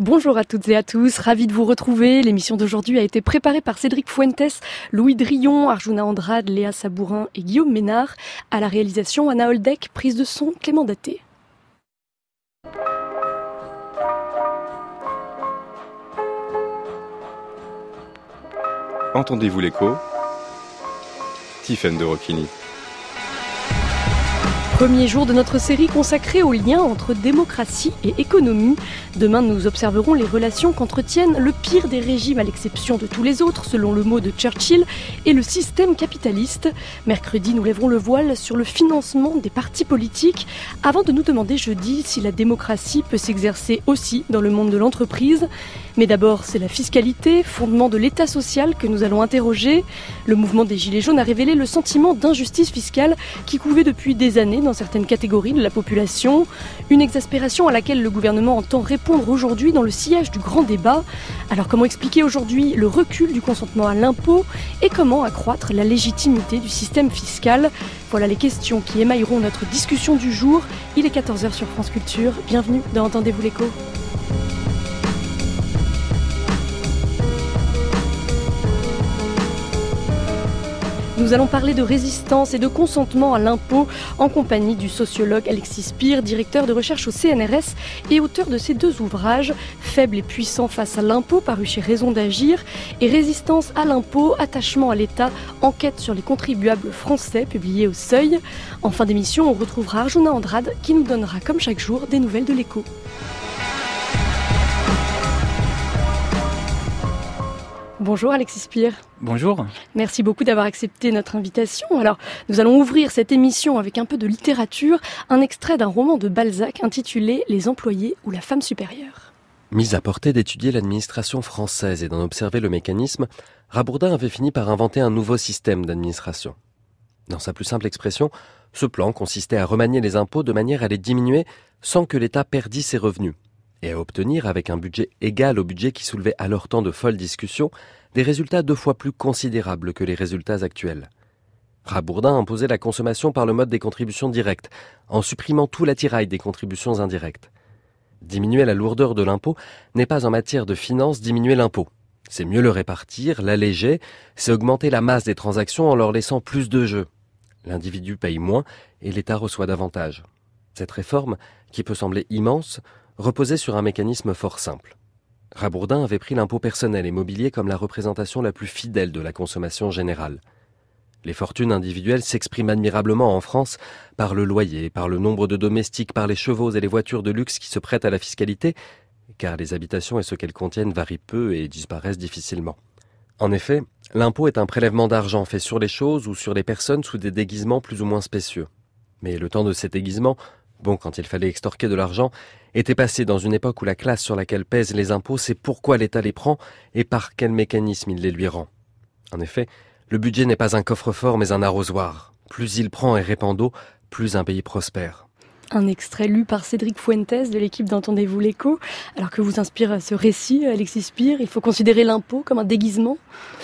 Bonjour à toutes et à tous, ravi de vous retrouver. L'émission d'aujourd'hui a été préparée par Cédric Fuentes, Louis Drillon, Arjuna Andrade, Léa Sabourin et Guillaume Ménard. À la réalisation, Anna Holdek, prise de son, Clément Daté. Entendez-vous l'écho ? Tiffaine de Rocchini. Premier jour de notre série consacrée au lien entre démocratie et économie. Demain, nous observerons les relations qu'entretiennent le pire des régimes à l'exception de tous les autres, selon le mot de Churchill, et le système capitaliste. Mercredi, nous lèverons le voile sur le financement des partis politiques, avant de nous demander jeudi si la démocratie peut s'exercer aussi dans le monde de l'entreprise. Mais d'abord, c'est la fiscalité, fondement de l'État social, que nous allons interroger. Le mouvement des Gilets jaunes a révélé le sentiment d'injustice fiscale qui couvait depuis des années dans certaines catégories de la population. Une exaspération à laquelle le gouvernement entend répondre aujourd'hui dans le sillage du grand débat. Alors comment expliquer aujourd'hui le recul du consentement à l'impôt et comment accroître la légitimité du système fiscal ? Voilà les questions qui émailleront notre discussion du jour. Il est 14h sur France Culture. Bienvenue dans Entendez-vous l'écho ? Nous allons parler de résistance et de consentement à l'impôt en compagnie du sociologue Alexis Spire, directeur de recherche au CNRS et auteur de ces deux ouvrages, Faible et puissant face à l'impôt, paru chez Raison d'agir, et Résistance à l'impôt, attachement à l'État, enquête sur les contribuables français, publié au Seuil. En fin d'émission, on retrouvera Arjuna Andrade qui nous donnera comme chaque jour des nouvelles de l'écho. Bonjour Alexis Spire. Bonjour. Merci beaucoup d'avoir accepté notre invitation. Alors, nous allons ouvrir cette émission avec un peu de littérature, un extrait d'un roman de Balzac intitulé « Les employés ou la femme supérieure ». Mis à portée d'étudier l'administration française et d'en observer le mécanisme, Rabourdin avait fini par inventer un nouveau système d'administration. Dans sa plus simple expression, ce plan consistait à remanier les impôts de manière à les diminuer sans que l'État perdît ses revenus, et à obtenir, avec un budget égal au budget qui soulevait alors tant de folles discussions, des résultats 2 fois plus considérables que les résultats actuels. Rabourdin imposait la consommation par le mode des contributions directes, en supprimant tout l'attirail des contributions indirectes. Diminuer la lourdeur de l'impôt n'est pas en matière de finance diminuer l'impôt. C'est mieux le répartir, l'alléger, c'est augmenter la masse des transactions en leur laissant plus de jeu. L'individu paye moins et l'État reçoit davantage. Cette réforme, qui peut sembler immense, reposait sur un mécanisme fort simple. Rabourdin avait pris l'impôt personnel et mobilier comme la représentation la plus fidèle de la consommation générale. Les fortunes individuelles s'expriment admirablement en France par le loyer, par le nombre de domestiques, par les chevaux et les voitures de luxe qui se prêtent à la fiscalité, car les habitations et ce qu'elles contiennent varient peu et disparaissent difficilement. En effet, l'impôt est un prélèvement d'argent fait sur les choses ou sur les personnes sous des déguisements plus ou moins spécieux. Mais le temps de ces déguisements, bon quand il fallait extorquer de l'argent, était passé dans une époque où la classe sur laquelle pèsent les impôts sait pourquoi l'État les prend et par quel mécanisme il les lui rend. En effet, le budget n'est pas un coffre-fort mais un arrosoir. Plus il prend et répand d'eau, plus un pays prospère. Un extrait lu par Cédric Fuentes de l'équipe d'Entendez-vous l'écho. Alors que vous inspire ce récit, Alexis Spire, il faut considérer l'impôt comme un déguisement ?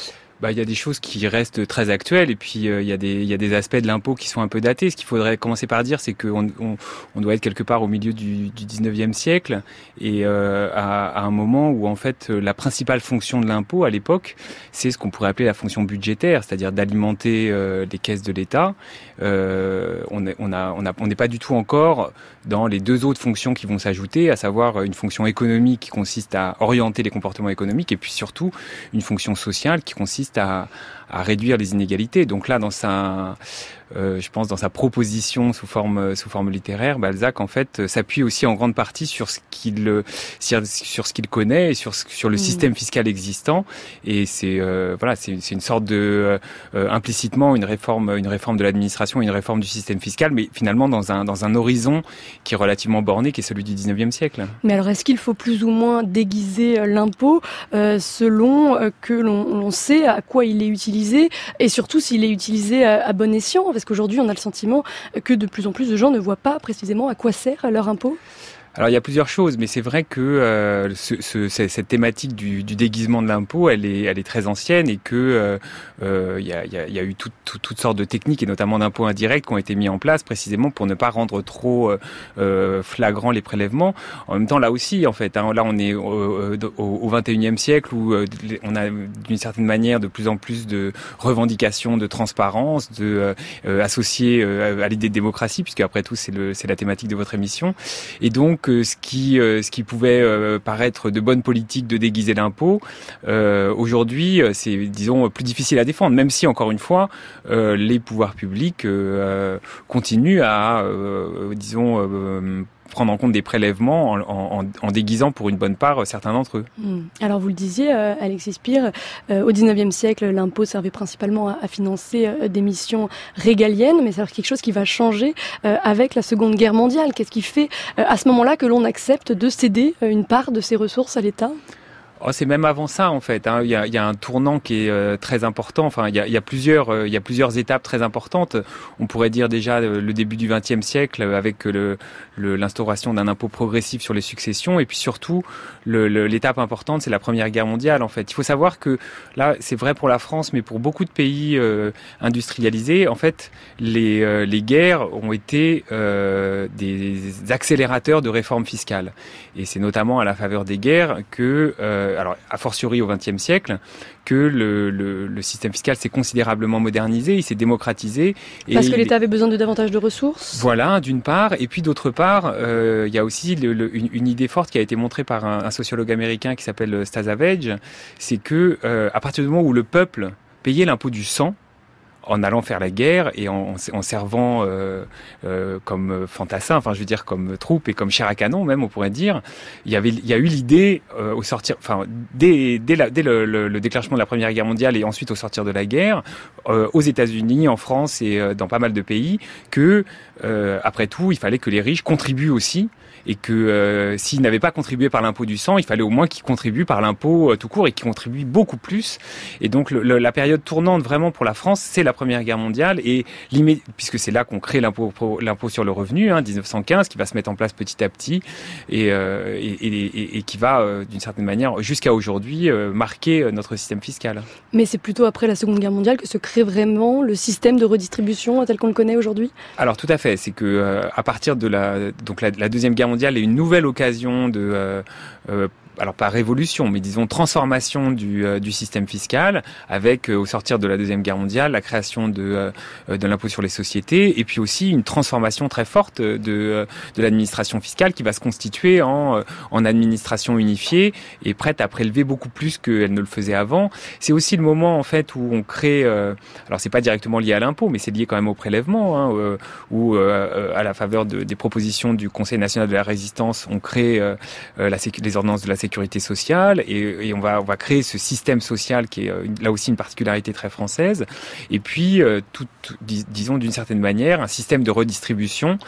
Il y a des choses qui restent très actuelles et puis il y a des aspects de l'impôt qui sont un peu datés. Ce qu'il faudrait commencer par dire, c'est qu'on doit être quelque part au milieu du 19e siècle et à un moment où en fait la principale fonction de l'impôt à l'époque, c'est ce qu'on pourrait appeler la fonction budgétaire, c'est-à-dire d'alimenter les caisses de l'État. On n'est pas du tout encore dans les 2 autres fonctions qui vont s'ajouter, à savoir une fonction économique qui consiste à orienter les comportements économiques et puis surtout une fonction sociale qui consiste à réduire les inégalités. Donc là, je pense dans sa proposition sous forme littéraire, Balzac en fait s'appuie aussi en grande partie sur ce qu'il connaît et sur le système fiscal existant. Et c'est une sorte de implicitement une réforme de l'administration, une réforme du système fiscal, mais finalement dans un horizon qui est relativement borné, qui est celui du 19e siècle. Mais alors, est-ce qu'il faut plus ou moins déguiser l'impôt selon que l'on sait à quoi il est utilisé et surtout s'il est utilisé à bon escient ? Parce qu'aujourd'hui, on a le sentiment que de plus en plus de gens ne voient pas précisément à quoi sert leur impôt. Alors il y a plusieurs choses, mais c'est vrai que cette thématique du déguisement de l'impôt, elle est très ancienne et que il y a eu toutes sortes de techniques et notamment d'impôts indirects qui ont été mis en place précisément pour ne pas rendre trop flagrant les prélèvements. En même temps, là aussi, en fait, là on est au 21e siècle où on a d'une certaine manière de plus en plus de revendications de transparence, associées à l'idée de démocratie, puisque après tout c'est la thématique de votre émission. Et donc ce qui pouvait paraître de bonne politique de déguiser l'impôt, aujourd'hui c'est disons plus difficile à défendre, même si encore une fois les pouvoirs publics continuent à prendre en compte des prélèvements en déguisant pour une bonne part certains d'entre eux. Alors vous le disiez, Alexis Spire, au XIXe siècle, l'impôt servait principalement à financer des missions régaliennes, mais c'est quelque chose qui va changer avec la Seconde Guerre mondiale. Qu'est-ce qui fait à ce moment-là que l'on accepte de céder une part de ses ressources à l'État ? C'est même avant ça en fait. Il y a un tournant qui est très important. Enfin, il y a plusieurs étapes très importantes. On pourrait dire déjà le début du XXe siècle avec l'instauration d'un impôt progressif sur les successions, et puis surtout l'étape importante, c'est la Première Guerre mondiale en fait. Il faut savoir que là, c'est vrai pour la France, mais pour beaucoup de pays industrialisés, en fait, les guerres ont été des accélérateurs de réformes fiscales. Et c'est notamment à la faveur des guerres que alors a fortiori au XXe siècle, que le système fiscal s'est considérablement modernisé, il s'est démocratisé. Parce que l'État avait besoin de davantage de ressources. Voilà, d'une part, et puis d'autre part, il y a aussi une idée forte qui a été montrée par un sociologue américain qui s'appelle Stasavage, c'est que à partir du moment où le peuple payait l'impôt du sang, en allant faire la guerre et en servant comme fantassins, enfin je veux dire comme troupes et comme chair à canon même on pourrait dire, il y a eu l'idée au sortir, enfin dès le déclenchement de la Première Guerre mondiale et ensuite au sortir de la guerre, aux États-Unis, en France et dans pas mal de pays, que après tout il fallait que les riches contribuent aussi. Et que s'ils n'avaient pas contribué par l'impôt du sang, il fallait au moins qu'ils contribuent par l'impôt tout court et qu'ils contribuent beaucoup plus. Et donc la période tournante vraiment pour la France, c'est la Première Guerre mondiale, et puisque c'est là qu'on crée l'impôt sur le revenu, 1915, qui va se mettre en place petit à petit et qui va d'une certaine manière jusqu'à aujourd'hui marquer notre système fiscal. Mais c'est plutôt après la Seconde Guerre mondiale que se crée vraiment le système de redistribution tel qu'on le connaît aujourd'hui ? Alors tout à fait, c'est que à partir de la Deuxième Guerre mondiale est une nouvelle occasion de alors pas révolution, mais disons transformation du système fiscal, avec au sortir de la Deuxième Guerre mondiale la création de l'impôt sur les sociétés, et puis aussi une transformation très forte de l'administration fiscale qui va se constituer en administration unifiée et prête à prélever beaucoup plus qu'elle ne le faisait avant. C'est aussi le moment en fait où on crée, alors c'est pas directement lié à l'impôt, mais c'est lié quand même au prélèvement, où à la faveur des propositions du Conseil national de la résistance, on crée les ordonnances de la sécurité sociale, et on va créer ce système social qui est là aussi une particularité très française, et puis disons d'une certaine manière un système de redistribution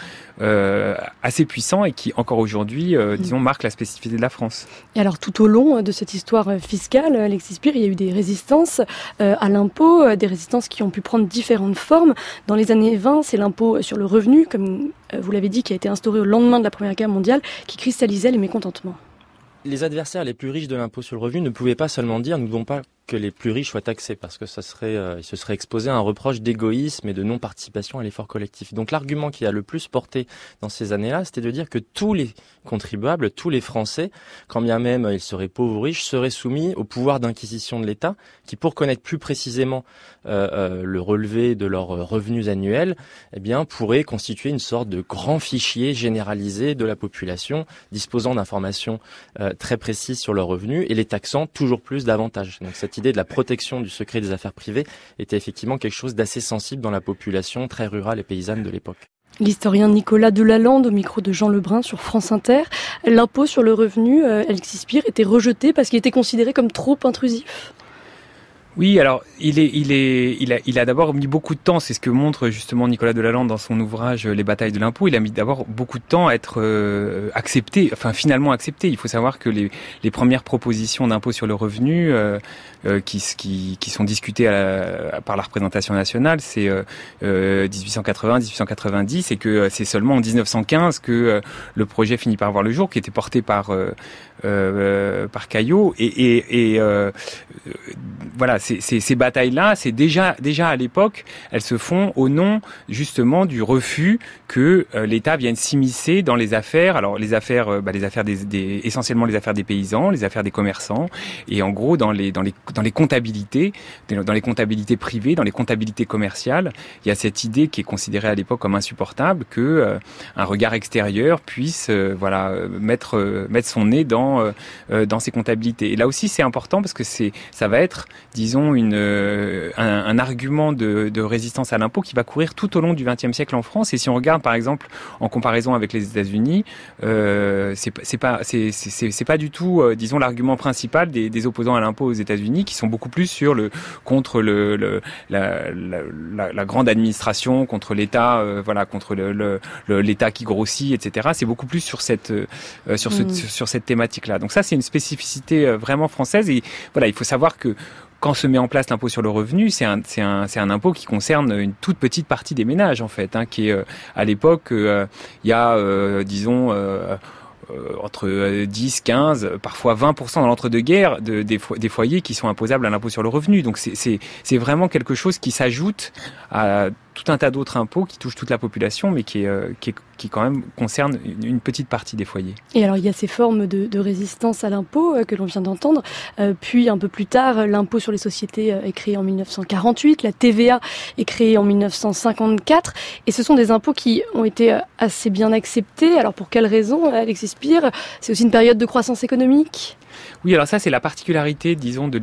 assez puissant et qui encore aujourd'hui disons marque la spécificité de la France. Et alors tout au long de cette histoire fiscale, Alexis Spire, il y a eu des résistances à l'impôt, des résistances qui ont pu prendre différentes formes. Dans les années 20, c'est l'impôt sur le revenu, comme vous l'avez dit, qui a été instauré au lendemain de la Première Guerre mondiale, qui cristallisait les mécontentements. Les adversaires les plus riches de l'impôt sur le revenu ne pouvaient pas seulement dire « nous ne voulons pas que les plus riches soient taxés » parce que ils se seraient exposés à un reproche d'égoïsme et de non-participation à l'effort collectif. Donc l'argument qui a le plus porté dans ces années-là, c'était de dire que tous les contribuables, tous les Français, quand bien même ils seraient pauvres ou riches, seraient soumis au pouvoir d'inquisition de l'État qui, pour connaître plus précisément le relevé de leurs revenus annuels, pourrait constituer une sorte de grand fichier généralisé de la population disposant d'informations très précises sur leurs revenus et les taxant toujours plus davantage. Donc cette idée de la protection du secret des affaires privées était effectivement quelque chose d'assez sensible dans la population très rurale et paysanne de l'époque. L'historien Nicolas Delalande au micro de Jean Lebrun sur France Inter. L'impôt sur le revenu, Alexis Spire, était rejeté parce qu'il était considéré comme trop intrusif. Oui, alors il a d'abord mis beaucoup de temps. C'est ce que montre justement Nicolas Delalande dans son ouvrage Les batailles de l'impôt. Il a mis d'abord beaucoup de temps à être finalement accepté. Il faut savoir que les premières propositions d'impôt sur le revenu qui sont discutées par la représentation nationale, c'est 1880-1890, et que c'est seulement en 1915 que le projet finit par voir le jour, qui était porté par Caillot, et voilà, ces batailles-là, c'est déjà à l'époque, elles se font au nom justement du refus que l'État vienne s'immiscer dans les affaires. Alors les affaires essentiellement les affaires des paysans, les affaires des commerçants, et en gros dans les comptabilités, dans les comptabilités privées, dans les comptabilités commerciales, il y a cette idée qui est considérée à l'époque comme insupportable, que un regard extérieur puisse mettre son nez dans ces comptabilités. Et là aussi c'est important parce que ça va être, disons, un argument de résistance à l'impôt qui va courir tout au long du XXe siècle en France. Et si on regarde par exemple en comparaison avec les États-Unis, c'est pas du tout, disons, l'argument principal des opposants à l'impôt aux États-Unis, qui sont beaucoup plus contre la grande administration, contre l'État, contre l'État qui grossit, etc. C'est beaucoup plus sur cette thématique-là. Donc ça, c'est une spécificité vraiment française. Et voilà, il faut savoir que quand se met en place l'impôt sur le revenu, c'est un impôt qui concerne une toute petite partie des ménages, en fait, qui est à l'époque, il y a disons entre 10, 15, parfois 20% dans l'entre-deux-guerres des foyers qui sont imposables à l'impôt sur le revenu. Donc c'est vraiment quelque chose qui s'ajoute à tout un tas d'autres impôts qui touchent toute la population, mais qui quand même concerne une petite partie des foyers. Et alors il y a ces formes de résistance à l'impôt que l'on vient d'entendre, puis un peu plus tard, l'impôt sur les sociétés est créé en 1948, la TVA est créée en 1954, et ce sont des impôts qui ont été assez bien acceptés. Alors pour quelles raisons, Alexis Spire? C'est aussi une période de croissance économique? Oui, alors ça c'est la particularité, disons, on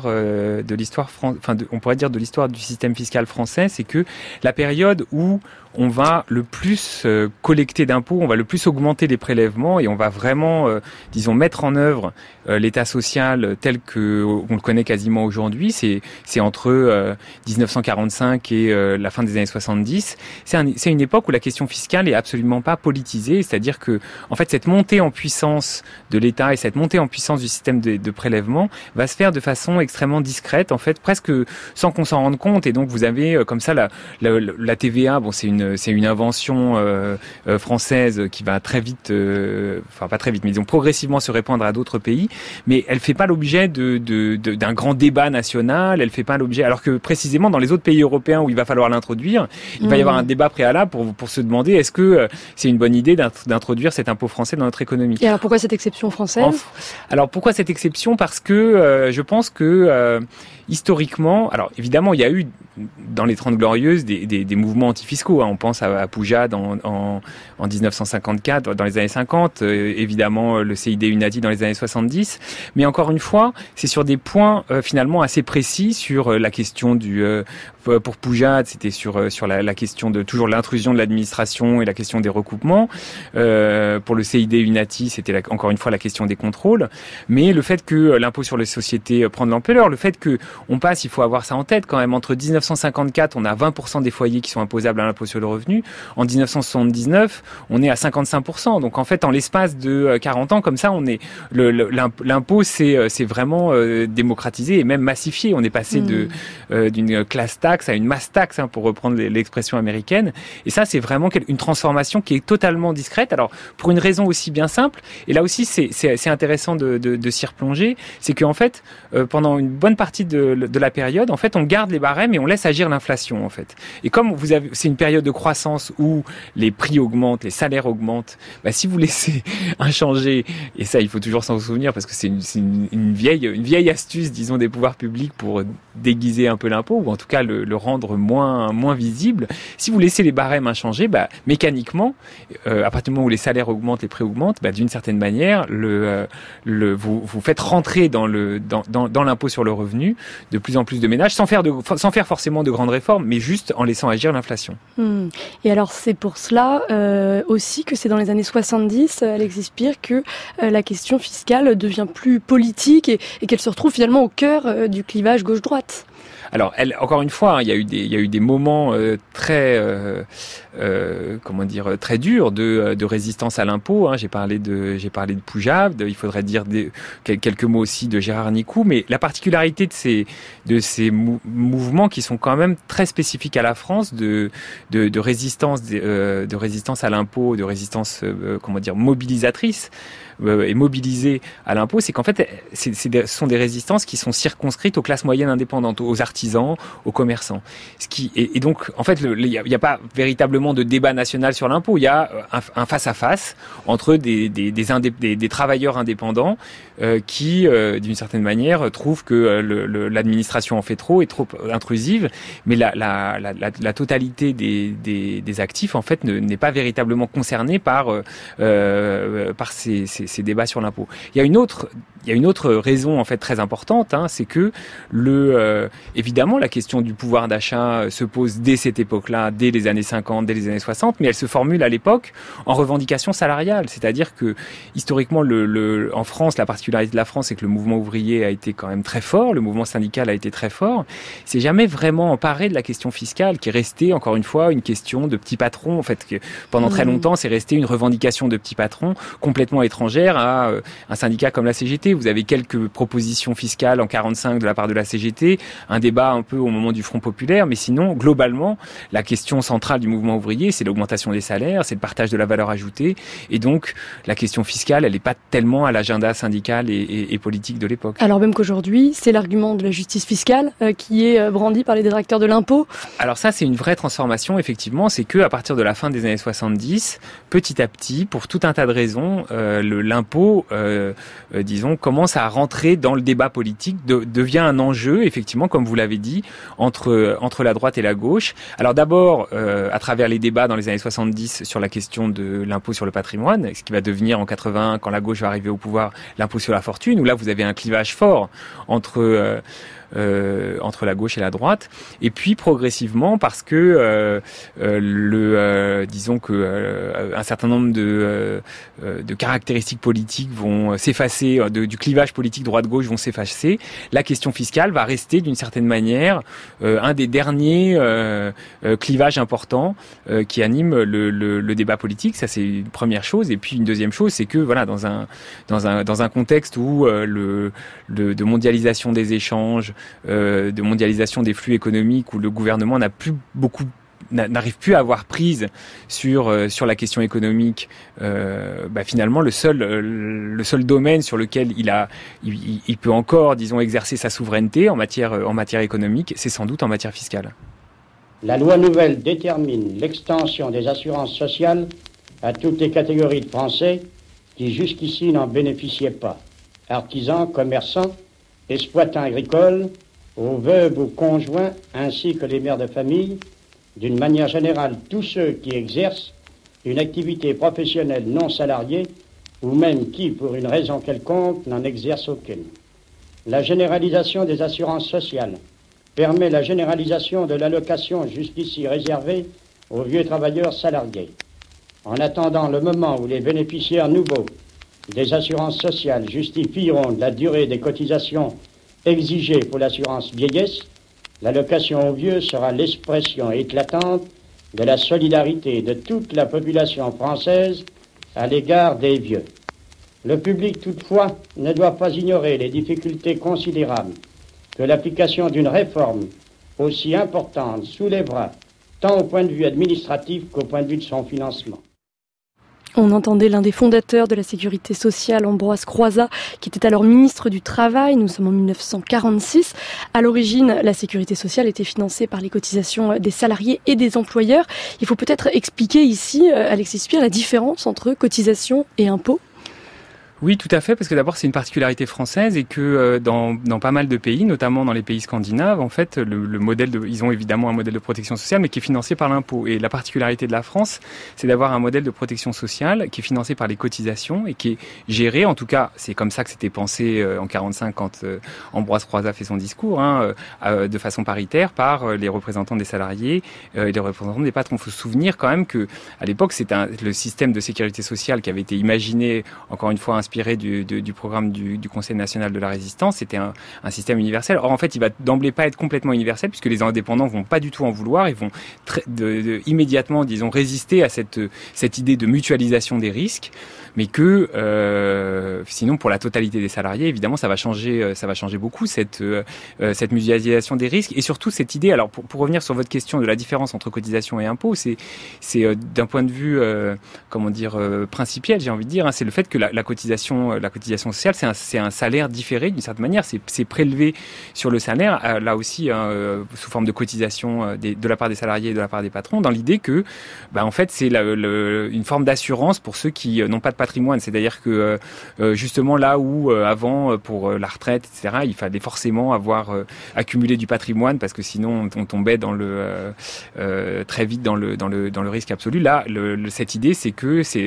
pourrait dire de l'histoire du système fiscal français, c'est que la période où on va le plus collecter d'impôts, on va le plus augmenter les prélèvements, et on va vraiment, disons, mettre en œuvre l'État social tel que on le connaît quasiment aujourd'hui. C'est entre 1945 et la fin des années 70. C'est une époque où la question fiscale est absolument pas politisée, c'est-à-dire que, en fait, cette montée en puissance de l'État et cette montée en puissance du système de prélèvement va se faire de façon extrêmement discrète, en fait, presque sans qu'on s'en rende compte. Et donc vous avez comme ça la TVA. Bon, c'est une invention française qui va très vite, pas très vite, mais disons progressivement se répandre à d'autres pays. Mais elle fait pas l'objet d'un grand débat national. Elle fait pas l'objet, alors que précisément dans les autres pays européens où il va falloir l'introduire, il va y avoir un débat préalable pour se demander est-ce que c'est une bonne idée d'introduire cet impôt français dans notre économie. Et alors pourquoi cette exception française? Alors pourquoi cette exception? Parce que je pense que historiquement, alors évidemment il y a eu dans les 30 Glorieuses des mouvements antifiscaux. On pense à Poujade en 1954, dans les années 50, évidemment le CID Unati dans les années 70. Mais encore une fois, c'est sur des points finalement assez précis, sur la question pour Poujade, c'était sur la question de toujours l'intrusion de l'administration et la question des recoupements. Pour le CID Unati, c'était encore une fois la question des contrôles. Mais le fait que l'impôt sur les sociétés prend de l'ampleur, le fait que on passe, il faut avoir ça en tête quand même, entre 1954, on a 20% des foyers qui sont imposables à l'impôt sur le revenu. En 1979, on est à 55%. Donc en fait, en l'espace de 40 ans, comme ça, l'impôt c'est vraiment démocratisé et même massifié. On est passé d'une class tax à une mass tax, pour reprendre l'expression américaine. Et ça, c'est vraiment une transformation qui est totalement discrète. Alors pour une raison aussi bien simple, et là aussi c'est intéressant de s'y replonger, c'est qu'en fait, pendant une bonne partie de la période, en fait, on garde les barèmes et on laisse agir l'inflation, en fait. Et comme c'est une période de croissance où les prix augmentent, les salaires augmentent, si vous laissez inchanger, et ça, il faut toujours s'en souvenir parce que c'est une vieille astuce, disons, des pouvoirs publics pour déguiser un peu l'impôt, ou en tout cas le rendre moins visible. Si vous laissez les barèmes inchangés, mécaniquement, à partir du moment où les salaires augmentent, les prix augmentent, d'une certaine manière, vous faites rentrer dans l'impôt sur le revenu de plus en plus de ménages, sans faire forcément de grandes réformes, mais juste en laissant agir l'inflation. Et alors c'est pour cela aussi que c'est dans les années 70, Alexis Spire, que la question fiscale devient plus politique et qu'elle se retrouve finalement au cœur du clivage gauche-droite. Alors, encore une fois, il y a eu des moments très durs de résistance à l'impôt. J'ai parlé de Poujade. Il faudrait dire quelques mots aussi de Gérard Nicou. Mais la particularité de ces mouvements qui sont quand même très spécifiques à la France de résistance à l'impôt, de résistance mobilisatrice. Et mobilisés à l'impôt, c'est qu'en fait, ce sont des résistances qui sont circonscrites aux classes moyennes indépendantes, aux artisans, aux commerçants. Et donc, en fait, il n'y a pas véritablement de débat national sur l'impôt. Il y a un face-à-face entre des travailleurs indépendants qui, d'une certaine manière, trouvent que l'administration en fait trop, est trop intrusive, mais la totalité des actifs, en fait, n'est pas véritablement concernée par ces débats sur l'impôt. Il y a une autre raison en fait très importante, c'est que évidemment la question du pouvoir d'achat se pose dès cette époque-là, dès les années 50, dès les années 60, mais elle se formule à l'époque en revendication salariale, c'est-à-dire que historiquement en France, la particularité de la France, c'est que le mouvement ouvrier a été quand même très fort, le mouvement syndical a été très fort. C'est jamais vraiment emparé de la question fiscale, qui est restée encore une fois une question de petits patrons. En fait, que pendant très longtemps, c'est resté une revendication de petits patrons complètement étrangère à un syndicat comme la CGT. Vous avez quelques propositions fiscales en 45 de la part de la CGT, un débat un peu au moment du Front populaire, mais sinon, globalement, la question centrale du mouvement ouvrier, c'est l'augmentation des salaires, c'est le partage de la valeur ajoutée, et donc la question fiscale, elle n'est pas tellement à l'agenda syndical et politique de l'époque. Alors même qu'aujourd'hui, c'est l'argument de la justice fiscale qui est brandi par les détracteurs de l'impôt. Alors ça, c'est une vraie transformation, effectivement, c'est qu'à partir de la fin des années 70, petit à petit, pour tout un tas de raisons, l'impôt, commence à rentrer dans le débat politique, devient un enjeu, effectivement, comme vous l'avez dit, entre la droite et la gauche. Alors d'abord, à travers les débats dans les années 70 sur la question de l'impôt sur le patrimoine, ce qui va devenir en 81, quand la gauche va arriver au pouvoir, l'impôt sur la fortune, où là vous avez un clivage fort entre la gauche et la droite, et puis progressivement parce que un certain nombre de caractéristiques politiques vont s'effacer, du clivage politique droite-gauche vont s'effacer, la question fiscale va rester d'une certaine manière un des derniers clivages importants qui animent le débat politique. Ça, c'est une première chose. Et puis une deuxième chose, c'est que voilà, dans un contexte où de mondialisation des échanges, de mondialisation des flux économiques, où le gouvernement n'arrive plus à avoir prise sur la question économique, finalement le seul domaine sur lequel il peut encore, disons, exercer sa souveraineté en matière économique, c'est sans doute en matière fiscale. La loi nouvelle détermine l'extension des assurances sociales à toutes les catégories de Français qui jusqu'ici n'en bénéficiaient pas. Artisans, commerçants, exploitants agricoles, aux veuves ou conjoints, ainsi que les mères de famille, d'une manière générale tous ceux qui exercent une activité professionnelle non salariée ou même qui, pour une raison quelconque, n'en exercent aucune. La généralisation des assurances sociales permet la généralisation de l'allocation jusqu'ici réservée aux vieux travailleurs salariés. En attendant le moment où les bénéficiaires nouveaux des assurances sociales justifieront de la durée des cotisations exigées pour l'assurance vieillesse, l'allocation aux vieux sera l'expression éclatante de la solidarité de toute la population française à l'égard des vieux. Le public, toutefois, ne doit pas ignorer les difficultés considérables que l'application d'une réforme aussi importante soulèvera, tant au point de vue administratif qu'au point de vue de son financement. On entendait l'un des fondateurs de la sécurité sociale, Ambroise Croizat, qui était alors ministre du Travail. Nous sommes en 1946. À l'origine, la sécurité sociale était financée par les cotisations des salariés et des employeurs. Il faut peut-être expliquer ici, Alexis Spire, la différence entre cotisation et impôt. Oui, tout à fait, parce que d'abord c'est une particularité française et que dans pas mal de pays, notamment dans les pays scandinaves, en fait, le modèle ils ont évidemment un modèle de protection sociale, mais qui est financé par l'impôt. Et la particularité de la France, c'est d'avoir un modèle de protection sociale qui est financé par les cotisations et qui est géré, en tout cas, c'est comme ça que c'était pensé en 45 quand Ambroise Croizat fait son discours, de façon paritaire par les représentants des salariés et les représentants des patrons. Il faut se souvenir quand même que à l'époque, le système de sécurité sociale qui avait été imaginé, encore une fois inspiré du programme du Conseil national de la résistance, c'était un système universel. Or, en fait, il va d'emblée pas être complètement universel puisque les indépendants vont pas du tout en vouloir, ils vont immédiatement, disons, résister à cette idée de mutualisation des risques, mais que sinon, pour la totalité des salariés, évidemment, ça va changer beaucoup cette mutualisation des risques et surtout cette idée. Alors, pour revenir sur votre question de la différence entre cotisation et impôt, c'est d'un point de vue, principiel, j'ai envie de dire, c'est le fait que la cotisation sociale, c'est un salaire différé d'une certaine manière. C'est prélevé sur le salaire, là aussi sous forme de cotisation de la part des salariés et de la part des patrons, dans l'idée que, en fait, c'est une forme d'assurance pour ceux qui n'ont pas de patrimoine. C'est-à-dire que justement là où avant pour la retraite, etc., il fallait forcément avoir accumulé du patrimoine parce que sinon on tombait très vite dans le risque absolu. Là, cette idée, c'est que c'est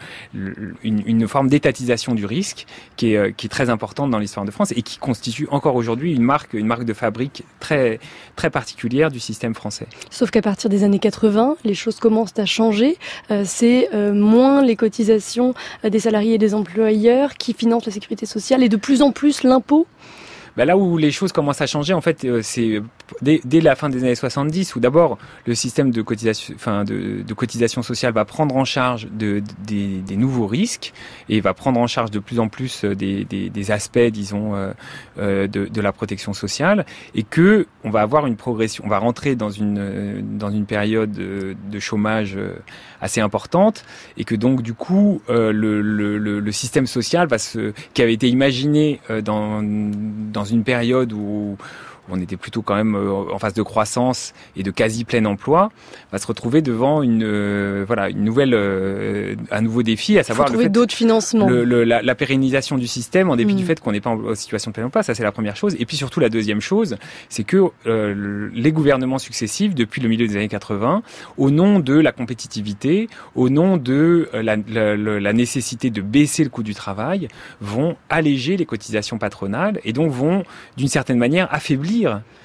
une forme d'étatisation du risque qui est très importante dans l'histoire de France et qui constitue encore aujourd'hui une marque de fabrique très très particulière du système français. Sauf qu'à partir des années 80, les choses commencent à changer. C'est moins les cotisations des salariés et des employeurs qui financent la sécurité sociale et de plus en plus l'impôt. Là où les choses commencent à changer, en fait, c'est dès la fin des années 70, où d'abord le système de cotisation sociale va prendre en charge des nouveaux risques et va prendre en charge de plus en plus des aspects, disons, de la protection sociale, et que on va avoir une progression, on va rentrer dans une période de chômage assez importante, et que donc du coup le système social qui avait été imaginé dans une période où on était plutôt quand même en phase de croissance et de quasi plein emploi, va se retrouver devant un nouveau défi, à savoir d'autres financements. La pérennisation du système en dépit du fait qu'on n'est pas en situation de plein emploi. Ça, c'est la première chose. Et puis surtout, la deuxième chose, c'est que les gouvernements successifs, depuis le milieu des années 80, au nom de la compétitivité, au nom de la nécessité de baisser le coût du travail, vont alléger les cotisations patronales et donc vont, d'une certaine manière, affaiblir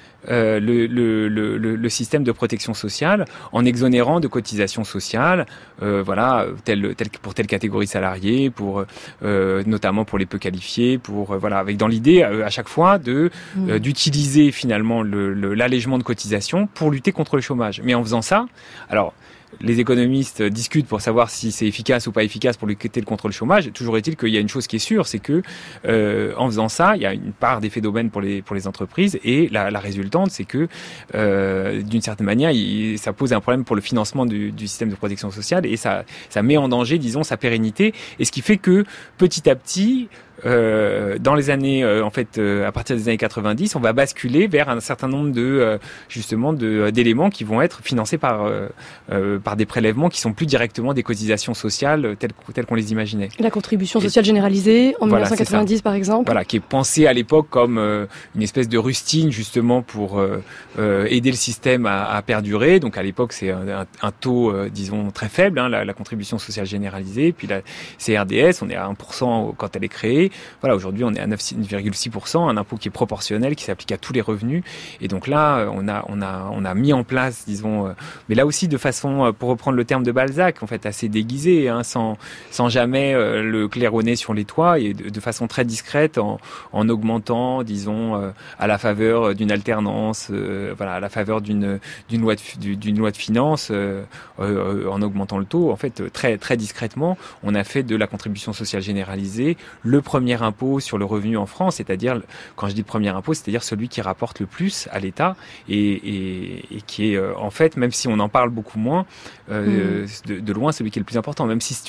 le système de protection sociale en exonérant de cotisations sociales, pour telle catégorie salariée, notamment pour les peu qualifiés, avec dans l'idée à chaque fois d'utiliser finalement l'allègement de cotisations pour lutter contre le chômage. Mais en faisant ça, alors les économistes discutent pour savoir si c'est efficace ou pas efficace pour lutter contre le chômage. Toujours est-il qu'il y a une chose qui est sûre, c'est que en faisant ça, il y a une part d'effet d'aubaine pour les entreprises, et la résultante, c'est que d'une certaine manière, ça pose un problème pour le financement du système de protection sociale, et ça met en danger, disons, sa pérennité. Et ce qui fait que petit à petit, dans les années, à partir des années 90, on va basculer vers un certain nombre d'éléments qui vont être financés par des prélèvements qui sont plus directement des cotisations sociales telles qu'on les imaginait. La contribution sociale généralisée en 1990, par exemple. Voilà, qui est pensée à l'époque comme une espèce de rustine justement pour aider le système à perdurer. Donc à l'époque, c'est un taux, disons, très faible, la contribution sociale généralisée. Puis la CRDS, on est à 1% quand elle est créée. Voilà, aujourd'hui, on est à 9,6%, un impôt qui est proportionnel, qui s'applique à tous les revenus. Et donc là, on a mis en place, disons, mais là aussi de façon, pour reprendre le terme de Balzac, en fait, assez déguisé, sans jamais le claironner sur les toits, et de façon très discrète, en augmentant, disons, à la faveur d'une alternance, à la faveur d'une loi de finances, en augmentant le taux. En fait, très très discrètement, on a fait de la contribution sociale généralisée le premier impôt sur le revenu en France, c'est-à-dire, quand je dis le premier impôt, c'est-à-dire celui qui rapporte le plus à l'État, et qui est en fait, même si on en parle beaucoup moins, de loin celui qui est le plus important, même si c'est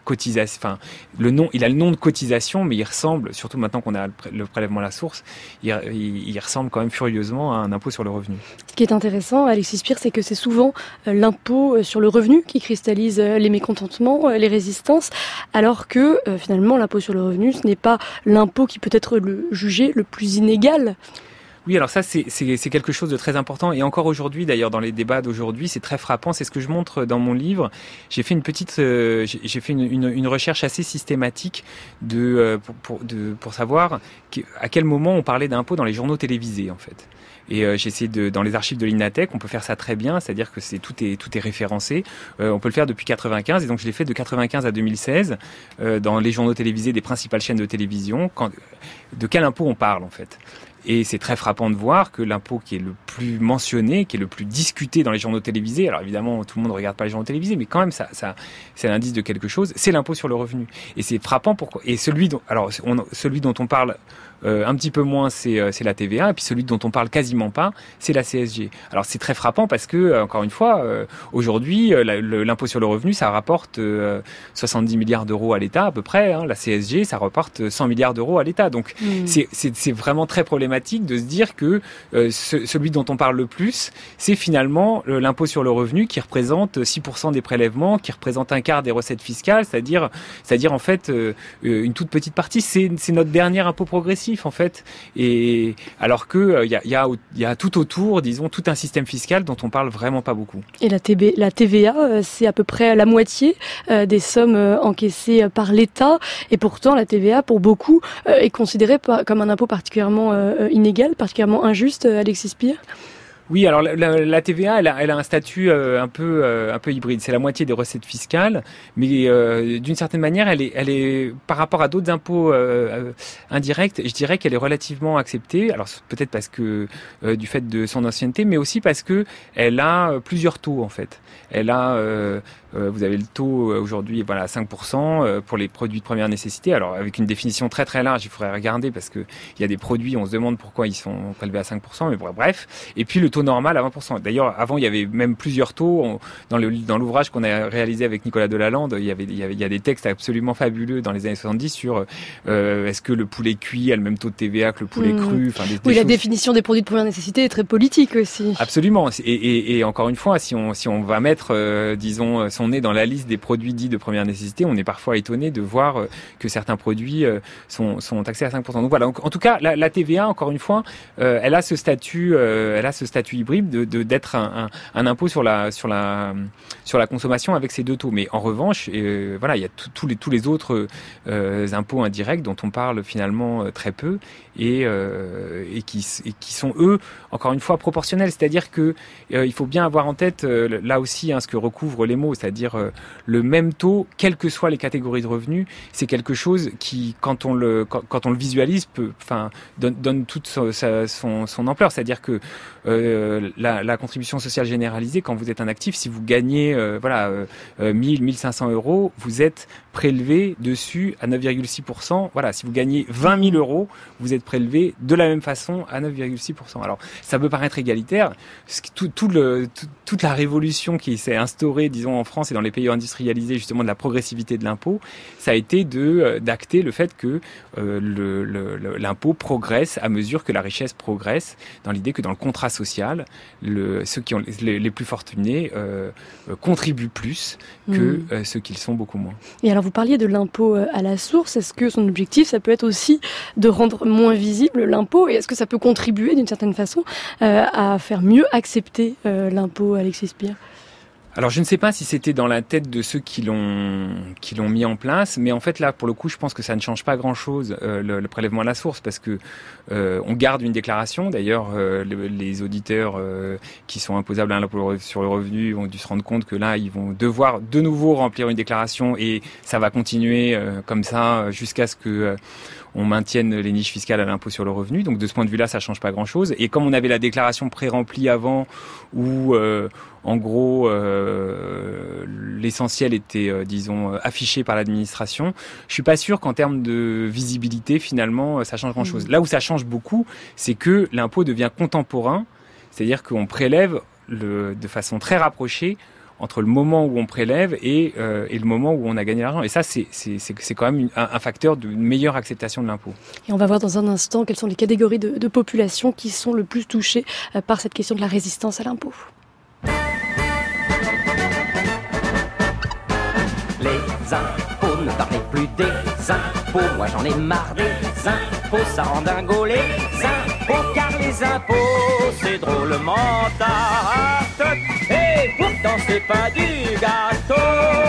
cotisation. Enfin, il a le nom de cotisation, mais il ressemble, surtout maintenant qu'on a le prélèvement à la source, il ressemble quand même furieusement à un impôt sur le revenu. Ce qui est intéressant, Alexis Spire, c'est que c'est souvent l'impôt sur le revenu qui cristallise les mécontentements, les résistances, alors que finalement l'impôt sur le revenu, ce n'est pas l'impôt qui peut être jugé le plus inégal. Oui, alors ça, c'est quelque chose de très important. Et encore aujourd'hui, d'ailleurs, dans les débats d'aujourd'hui, c'est très frappant. C'est ce que je montre dans mon livre. J'ai fait j'ai fait une recherche assez systématique pour savoir à quel moment on parlait d'impôt dans les journaux télévisés, en fait. Et j'ai essayé dans les archives de l'Inatec, on peut faire ça très bien, c'est-à-dire que tout est référencé. On peut le faire depuis 95, et donc je l'ai fait de 95 à 2016 dans les journaux télévisés des principales chaînes de télévision. De quel impôt on parle, en fait? Et c'est très frappant de voir que l'impôt qui est le plus mentionné, qui est le plus discuté dans les journaux télévisés, alors évidemment tout le monde ne regarde pas les journaux télévisés, mais quand même ça c'est l'indice de quelque chose, c'est l'impôt sur le revenu. Et c'est frappant pourquoi. Et celui dont on parle un petit peu moins, c'est la TVA, et puis celui dont on parle quasiment pas, c'est la CSG. Alors c'est très frappant parce que, encore une fois, aujourd'hui, l'impôt sur le revenu, ça rapporte 70 milliards d'euros à l'État à peu près. La CSG, ça rapporte 100 milliards d'euros à l'État. Donc c'est vraiment très problématique de se dire que celui dont on parle le plus, c'est finalement l'impôt sur le revenu qui représente 6% des prélèvements, qui représente un quart des recettes fiscales, c'est-à-dire en fait une toute petite partie. C'est notre dernier impôt progressif, en fait, et alors que il y a tout autour, disons, tout un système fiscal dont on parle vraiment pas beaucoup. Et la TVA, c'est à peu près la moitié des sommes encaissées par l'État, et pourtant la TVA, pour beaucoup, est considérée comme un impôt particulièrement inégal, particulièrement injuste. Alexis Spire? Oui, alors la TVA, elle a un statut un peu hybride. C'est la moitié des recettes fiscales, mais d'une certaine manière, elle est par rapport à d'autres impôts indirects, je dirais qu'elle est relativement acceptée. Alors peut-être parce que du fait de son ancienneté, mais aussi parce que elle a plusieurs taux, en fait. Elle a vous avez le taux aujourd'hui, voilà, à 5% pour les produits de première nécessité. Alors avec une définition très très large, il faudrait regarder parce que il y a des produits, on se demande pourquoi ils sont prélevés à 5%, mais bref. Et puis le taux normal à 20%. D'ailleurs, avant il y avait même plusieurs taux. Dans l'ouvrage qu'on a réalisé avec Nicolas Delalande, il y a des textes absolument fabuleux dans les années 70 sur est-ce que le poulet cuit a le même taux de TVA que le poulet cru. Enfin, la définition des produits de première nécessité est très politique aussi. Absolument. Et encore une fois, si on va mettre, disons, son nez dans la liste des produits dits de première nécessité, on est parfois étonné de voir que certains produits sont taxés à 5%. Donc voilà. Donc, en tout cas, la TVA, encore une fois, elle a ce statut hybride d'être un impôt sur la consommation avec ces deux taux. Mais en revanche, voilà, il y a tous les autres impôts indirects dont on parle finalement très peu et qui sont eux, encore une fois, proportionnels. C'est-à-dire que il faut bien avoir en tête là aussi ce que recouvrent les mots, c'est-à-dire le même taux, quelles que soient les catégories de revenus, c'est quelque chose qui, quand on le visualise, donne toute son ampleur. C'est-à-dire que la contribution sociale généralisée, quand vous êtes un actif, si vous gagnez 1 500 €, vous êtes prélevé dessus à 9,6%. Voilà, si vous gagnez 20 000 €, vous êtes prélevé de la même façon à 9,6%. Alors, ça peut paraître égalitaire. Toute la révolution qui s'est instaurée, disons, en France et dans les pays industrialisés, justement, de la progressivité de l'impôt, ça a été d'acter le fait que l'impôt progresse à mesure que la richesse progresse, dans l'idée que dans le contrat social, ceux qui ont les plus fortunés contribuent plus que ceux qui le sont beaucoup moins. Et alors, vous parliez de l'impôt à la source. Est-ce que son objectif, ça peut être aussi de rendre moins visible l'impôt, et est-ce que ça peut contribuer d'une certaine façon à faire mieux accepter l'impôt, Alexis Spire? Alors je ne sais pas si c'était dans la tête de ceux qui l'ont mis en place, mais en fait là pour le coup je pense que ça ne change pas grand-chose le prélèvement à la source, parce que on garde une déclaration. D'ailleurs les auditeurs qui sont imposables à l'impôt sur le revenu ont dû se rendre compte que là ils vont devoir de nouveau remplir une déclaration, et ça va continuer comme ça jusqu'à ce que on maintienne les niches fiscales à l'impôt sur le revenu. Donc de ce point de vue-là, ça change pas grand-chose. Et comme on avait la déclaration pré-remplie avant, où en gros l'essentiel était, disons, affiché par l'administration, je suis pas sûr qu'en termes de visibilité, finalement, ça change grand-chose. Là où ça change beaucoup, c'est que l'impôt devient contemporain, c'est-à-dire qu'on prélève de façon très rapprochée entre le moment où on prélève et le moment où on a gagné l'argent. Et ça, c'est quand même un facteur d'une meilleure acceptation de l'impôt. Et on va voir dans un instant quelles sont les catégories de population qui sont le plus touchées par cette question de la résistance à l'impôt. Les impôts, ne parlez plus des impôts. Moi j'en ai marre des impôts, ça rend dingo les impôts. Car les impôts, c'est drôlement tarte. Et pourtant c'est pas du gâteau.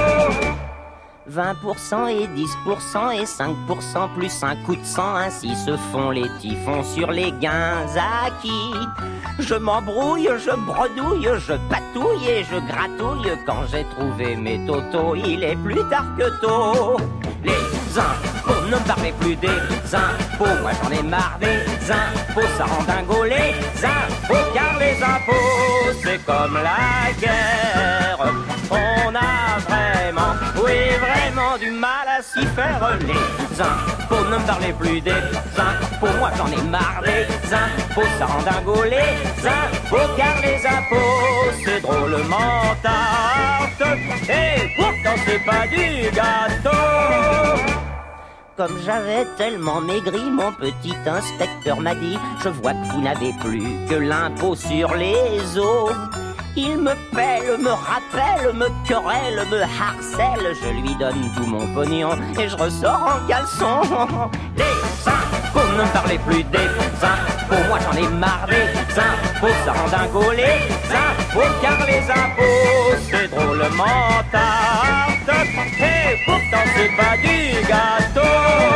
20% et 10% et 5% plus un coup de sang. Ainsi se font les typhons sur les gains acquis. Je m'embrouille, je bredouille, je patouille et je gratouille. Quand j'ai trouvé mes totos, il est plus tard que tôt. Les impôts, ne me parlez plus des impôts. Moi j'en ai marre des impôts, ça rend dingo les impôts. Car les impôts, c'est comme la guerre. On a vraiment, oui vraiment du mal à s'y faire. Les impôts, ne me parlez plus des impôts. Moi j'en ai marre des impôts, ça rend dingo les impôts. Car les impôts, c'est drôlement tarte. Et pourtant c'est pas du gâteau. Comme j'avais tellement maigri, mon petit inspecteur m'a dit: je vois que vous n'avez plus que l'impôt sur les os. Il me pèle, me rappelle, me querelle, me harcèle. Je lui donne tout mon pognon et je ressors en caleçon. Les impôts, ne me parlez plus des impôts. Moi j'en ai marre des impôts, ça rend dingo les impôts. Car les impôts, c'est drôlement tarte. Et pourtant c'est pas du gâteau.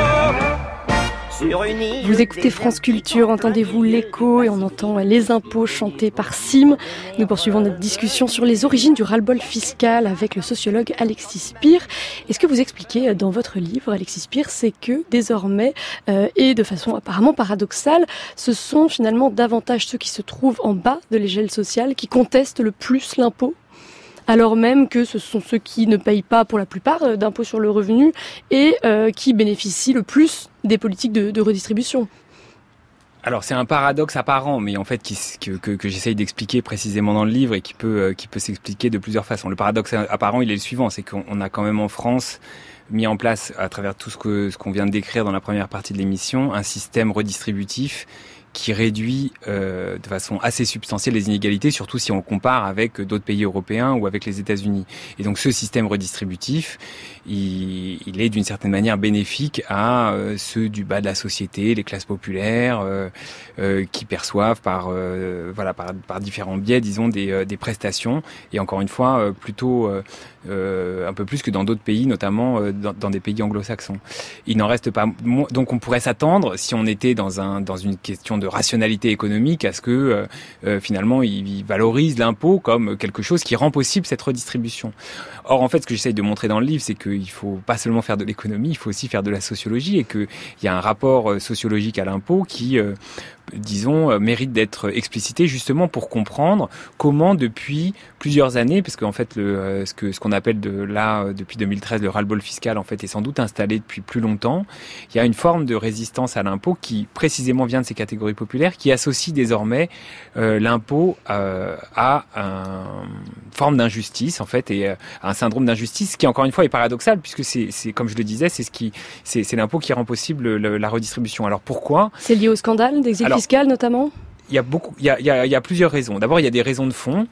Vous écoutez France Culture, entendez-vous l'écho et on entend les impôts chantés par Sim. Nous poursuivons notre discussion sur les origines du ras-le-bol fiscal avec le sociologue Alexis Spire. Et ce que vous expliquez dans votre livre, Alexis Spire, c'est que désormais, et de façon apparemment paradoxale, ce sont finalement davantage ceux qui se trouvent en bas de l'échelle sociale qui contestent le plus l'impôt, alors même que ce sont ceux qui ne payent pas pour la plupart d'impôts sur le revenu et qui bénéficient le plus des politiques de redistribution. Alors c'est un paradoxe apparent, mais en fait que j'essaye d'expliquer précisément dans le livre et qui peut s'expliquer de plusieurs façons. Le paradoxe apparent, il est le suivant, c'est qu'on a quand même en France mis en place, à travers tout ce qu'on vient de décrire dans la première partie de l'émission, un système redistributif qui réduit de façon assez substantielle les inégalités, surtout si on le compare avec d'autres pays européens ou avec les États-Unis. Et donc ce système redistributif, il est d'une certaine manière bénéfique à ceux du bas de la société, les classes populaires, qui perçoivent par différents biais, disons, des prestations. Et encore une fois, plutôt un peu plus que dans d'autres pays, notamment dans des pays anglo-saxons. Il n'en reste pas moins. Donc on pourrait s'attendre, si on était dans une question de rationalité économique, à ce que finalement il valorise l'impôt comme quelque chose qui rend possible cette redistribution. Or en fait, ce que j'essaye de montrer dans le livre, c'est qu'il faut pas seulement faire de l'économie, il faut aussi faire de la sociologie, et qu'il y a un rapport sociologique à l'impôt qui mérite d'être explicité justement pour comprendre comment depuis plusieurs années, parce qu'en fait ce qu'on appelle depuis 2013 le ras-le-bol fiscal en fait est sans doute installé depuis plus longtemps. Il y a une forme de résistance à l'impôt qui précisément vient de ces catégories populaires, qui associe désormais l'impôt à une forme d'injustice en fait, et à un syndrome d'injustice qui encore une fois est paradoxal, puisque c'est comme je le disais, c'est l'impôt qui rend possible la redistribution. Alors pourquoi ? C'est lié au scandale d'exil fiscal notamment ? Il y a plusieurs raisons. D'abord, il y a des raisons de fond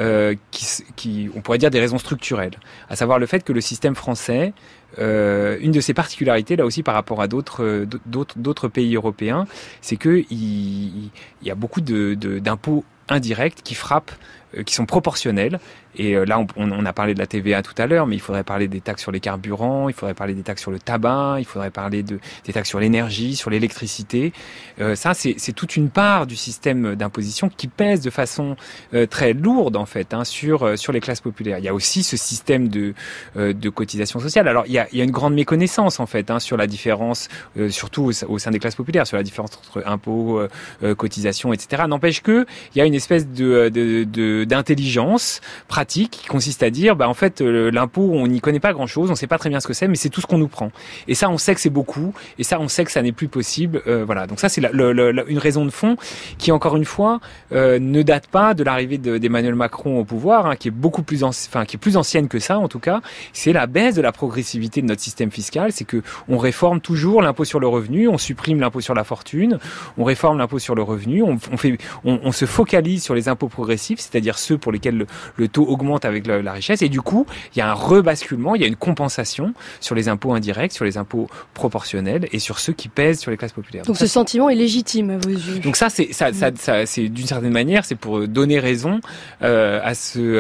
qui on pourrait dire des raisons structurelles, à savoir le fait que le système français, une de ses particularités là aussi par rapport à d'autres pays européens, c'est que il y a beaucoup d'impôts indirects qui frappent, qui sont proportionnels. Et là, on a parlé de la TVA tout à l'heure, mais il faudrait parler des taxes sur les carburants, il faudrait parler des taxes sur le tabac, il faudrait parler des taxes sur l'énergie, sur l'électricité. Ça, c'est toute une part du système d'imposition qui pèse de façon très lourde, en fait, sur les classes populaires. Il y a aussi ce système de cotisation sociale. Alors, il y a une grande méconnaissance, en fait, sur la différence, surtout au sein des classes populaires, sur la différence entre impôts, cotisations, etc. N'empêche que il y a une espèce de d'intelligence pratique qui consiste à dire, en fait, l'impôt, on n'y connaît pas grand-chose, on sait pas très bien ce que c'est, mais c'est tout ce qu'on nous prend. Et ça, on sait que c'est beaucoup, et ça, on sait que ça n'est plus possible. Voilà. Donc ça, c'est une raison de fond qui, encore une fois, ne date pas de l'arrivée d'Emmanuel Macron au pouvoir, qui est beaucoup plus qui est plus ancienne que ça, en tout cas. C'est la baisse de la progressivité de notre système fiscal. C'est que on réforme toujours l'impôt sur le revenu, on supprime l'impôt sur la fortune, on réforme l'impôt sur le revenu, on se focalise sur les impôts progressifs, c'est-à-dire ceux pour lesquels le taux augmente avec la richesse. Et du coup, il y a un rebasculement, il y a une compensation sur les impôts indirects, sur les impôts proportionnels et sur ceux qui pèsent sur les classes populaires. Donc ce sentiment est légitime à vos yeux. Donc ça, c'est d'une certaine manière, c'est pour donner raison à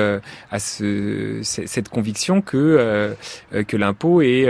cette conviction que l'impôt est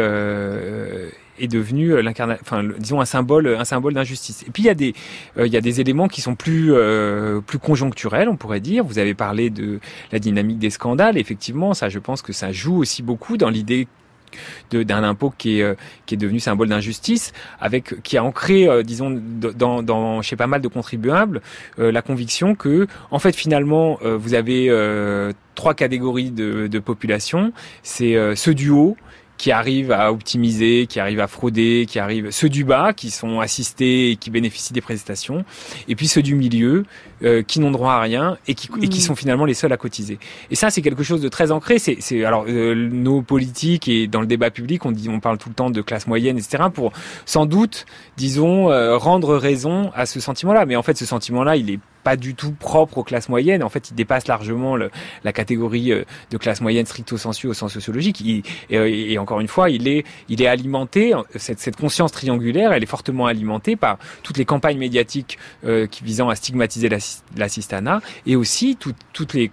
devenu disons un symbole d'injustice. Et puis il y a des éléments qui sont plus conjoncturels, on pourrait dire. Vous avez parlé de la dynamique des scandales. Effectivement, ça, je pense que ça joue aussi beaucoup dans l'idée d'un impôt qui est devenu symbole d'injustice, qui a ancré, disons, chez pas mal de contribuables, la conviction que, en fait, finalement, vous avez 3 catégories de population. C'est ceux du haut, qui arrivent à optimiser, qui arrivent à frauder, ceux du bas, qui sont assistés et qui bénéficient des prestations, et puis ceux du milieu, qui n'ont droit à rien et qui sont finalement les seuls à cotiser. Et ça, c'est quelque chose de très ancré. Alors, nos politiques et dans le débat public, on parle tout le temps de classe moyenne, etc., pour sans doute, disons, rendre raison à ce sentiment-là. Mais en fait, ce sentiment-là, il est pas du tout propre aux classes moyennes. En fait, il dépasse largement la catégorie de classe moyenne stricto sensu au sens sociologique. Et encore une fois, il est alimenté, cette conscience triangulaire, elle est fortement alimentée par toutes les campagnes médiatiques visant à stigmatiser l'assistanat, et aussi toutes les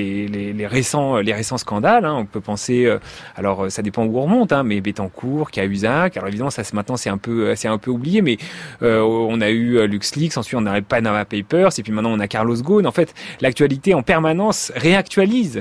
récents scandales. On peut penser, alors ça dépend où on remonte, mais Bettencourt, Cahuzac. Alors évidemment, ça maintenant c'est un peu oublié, mais on a eu LuxLeaks, ensuite on a Panama Papers, et puis maintenant on a Carlos Ghosn. En fait, l'actualité en permanence réactualise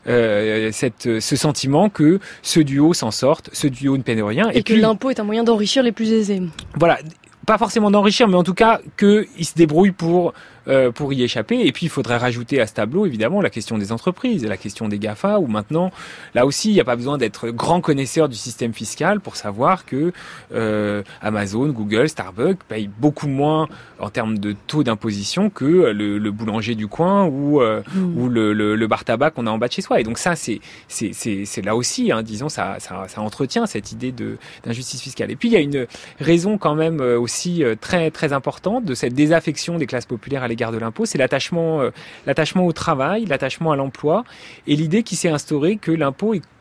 ce sentiment que ceux du haut s'en sortent, ceux du haut ne peinent rien. Et que puis, l'impôt est un moyen d'enrichir les plus aisés. Voilà. Pas forcément d'enrichir, mais en tout cas qu'ils se débrouillent pour y échapper. Et puis il faudrait rajouter à ce tableau évidemment la question des entreprises, la question des GAFA, où maintenant, là aussi, il n'y a pas besoin d'être grand connaisseur du système fiscal pour savoir que Amazon, Google, Starbucks payent beaucoup moins en termes de taux d'imposition que le boulanger du coin ou le bar tabac qu'on a en bas de chez soi. Et donc ça, c'est là aussi, disons, ça entretient cette idée d'injustice fiscale. Et puis il y a une raison quand même aussi très très importante de cette désaffection des classes populaires à l'égard de l'impôt, c'est l'attachement au travail, l'attachement à l'emploi, et l'idée qui s'est instaurée que l'impôt est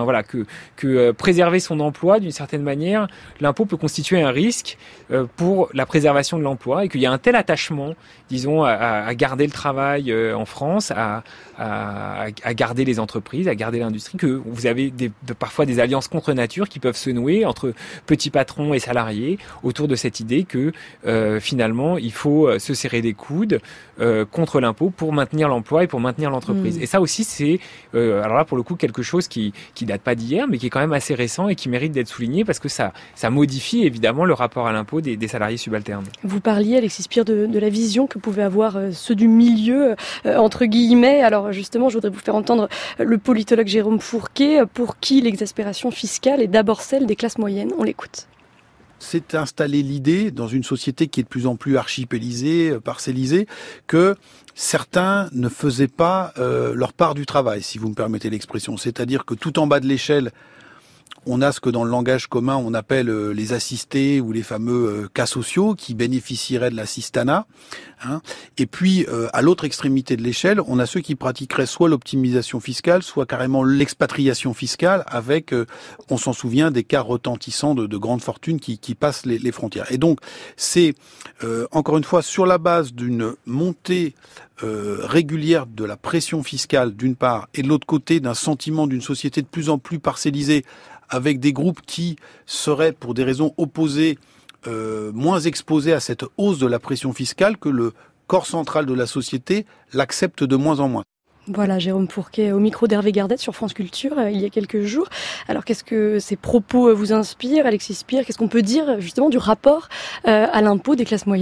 que préserver son emploi, d'une certaine manière, l'impôt peut constituer un risque pour la préservation de l'emploi, et qu'il y a un tel attachement, disons, à garder le travail en France, à garder les entreprises, à garder l'industrie, que vous avez parfois des alliances contre nature qui peuvent se nouer entre petits patrons et salariés autour de cette idée que finalement il faut se serrer les coudes contre l'impôt pour maintenir l'emploi et pour maintenir l'entreprise. Et ça aussi, c'est alors là pour le coup quelque chose qui date pas d'hier, mais qui est quand même assez récent et qui mérite d'être souligné parce que ça modifie évidemment le rapport à l'impôt des salariés subalternes. Vous parliez, Alexis Spire, de la vision que pouvaient avoir ceux du milieu, entre guillemets. Alors justement, je voudrais vous faire entendre le politologue Jérôme Fourquet, pour qui l'exaspération fiscale est d'abord celle des classes moyennes. On l'écoute. C'est installer l'idée, dans une société qui est de plus en plus archipélisée, parcellisée, que certains ne faisaient pas leur part du travail, si vous me permettez l'expression. C'est-à-dire que tout en bas de l'échelle, on a ce que dans le langage commun on appelle les assistés ou les fameux cas sociaux qui bénéficieraient de l'assistanat. Et puis à l'autre extrémité de l'échelle, on a ceux qui pratiqueraient soit l'optimisation fiscale, soit carrément l'expatriation fiscale, avec, on s'en souvient, des cas retentissants de grandes fortunes qui passent les frontières. Et donc c'est encore une fois sur la base d'une montée régulière de la pression fiscale d'une part, et de l'autre côté d'un sentiment d'une société de plus en plus parcellisée, avec des groupes qui seraient, pour des raisons opposées, moins exposés à cette hausse de la pression fiscale, que le corps central de la société l'accepte de moins en moins. Voilà, Jérôme Fourquet au micro d'Hervé Gardette sur France Culture il y a quelques jours. Alors qu'est-ce que ces propos vous inspirent, Alexis Spire ? Qu'est-ce qu'on peut dire justement du rapport à l'impôt des classes moyennes ?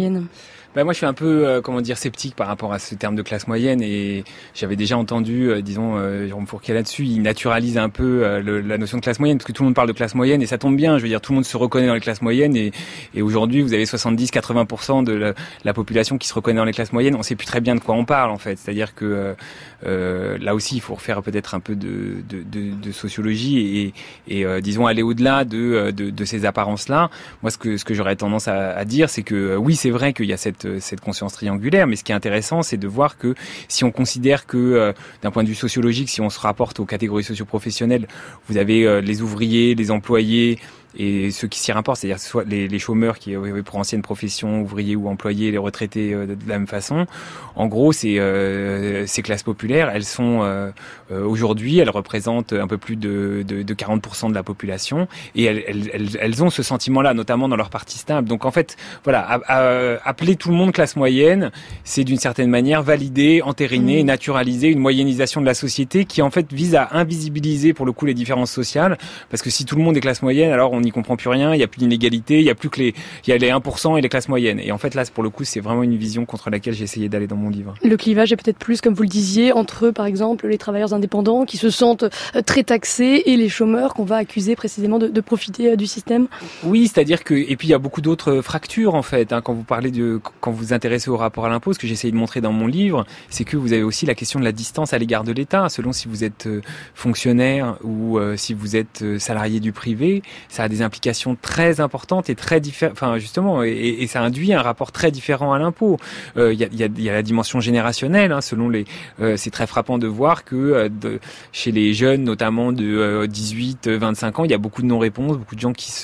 Moi, je suis un peu, sceptique par rapport à ce terme de classe moyenne, et j'avais déjà entendu, Jérôme Fourquet là-dessus, il naturalise un peu la notion de classe moyenne, parce que tout le monde parle de classe moyenne, et ça tombe bien, je veux dire, tout le monde se reconnaît dans les classes moyennes, et aujourd'hui, vous avez 70-80% de la population qui se reconnaît dans les classes moyennes, on sait plus très bien de quoi on parle, en fait, c'est-à-dire que là aussi, il faut refaire peut-être un peu de sociologie, et disons, aller au-delà de ces apparences-là. Moi, ce que j'aurais tendance à dire, c'est que oui, c'est vrai qu'il y a cette conscience triangulaire, mais ce qui est intéressant, c'est de voir que si on considère que d'un point de vue sociologique, si on se rapporte aux catégories socio-professionnelles, vous avez les ouvriers, les employés et ceux qui s'y rapportent, c'est-à-dire soit les chômeurs qui pour ancienne profession, ouvriers ou employés, les retraités de la même façon. En gros, ces classes populaires, elles sont aujourd'hui, elles représentent un peu plus de 40% de la population, et elles ont ce sentiment-là, notamment dans leur partie stable. Donc en fait, voilà, appeler tout le monde classe moyenne, c'est d'une certaine manière valider, entériner, naturaliser une moyennisation de la société qui en fait vise à invisibiliser pour le coup les différences sociales, parce que si tout le monde est classe moyenne, alors on n'y comprend plus rien, il n'y a plus d'inégalité, il y a plus que il y a les 1% et les classes moyennes. Et en fait là, pour le coup, c'est vraiment une vision contre laquelle j'ai essayé d'aller dans mon livre. Le clivage est peut-être plus, comme vous le disiez, entre par exemple les travailleurs indépendants qui se sentent très taxés et les chômeurs qu'on va accuser précisément de profiter du système. Oui, c'est-à-dire que, et puis il y a beaucoup d'autres fractures en fait, quand vous vous intéressez au rapport à l'impôt, ce que j'essaye de montrer dans mon livre, c'est que vous avez aussi la question de la distance à l'égard de l'État, selon si vous êtes fonctionnaire ou si vous êtes salarié du privé, ça a des implications très importantes et très différentes, enfin justement, et ça induit un rapport très différent à l'impôt. Il y a la dimension générationnelle, selon c'est très frappant de voir que chez les jeunes, notamment de 18-25 ans, il y a beaucoup de non-réponses, beaucoup de gens qui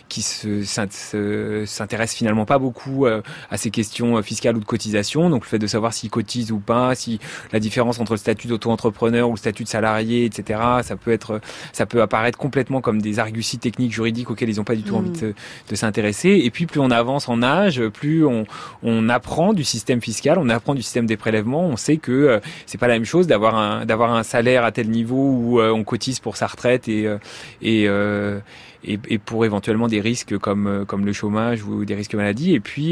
s'intéressent finalement pas beaucoup à ces questions fiscales ou de cotisation. Donc le fait de savoir s'ils cotisent ou pas, si la différence entre le statut d'auto-entrepreneur ou le statut de salarié, etc., ça peut apparaître complètement comme des arguties techniques juridiques auxquelles ils n'ont pas du tout envie de s'intéresser. Et puis plus on avance en âge, plus on apprend du système fiscal, on apprend du système des prélèvements. On sait que c'est pas la même chose d'avoir un salaire à tel niveau où on cotise pour sa retraite et pour éventuellement des risques comme le chômage ou des risques maladie, et puis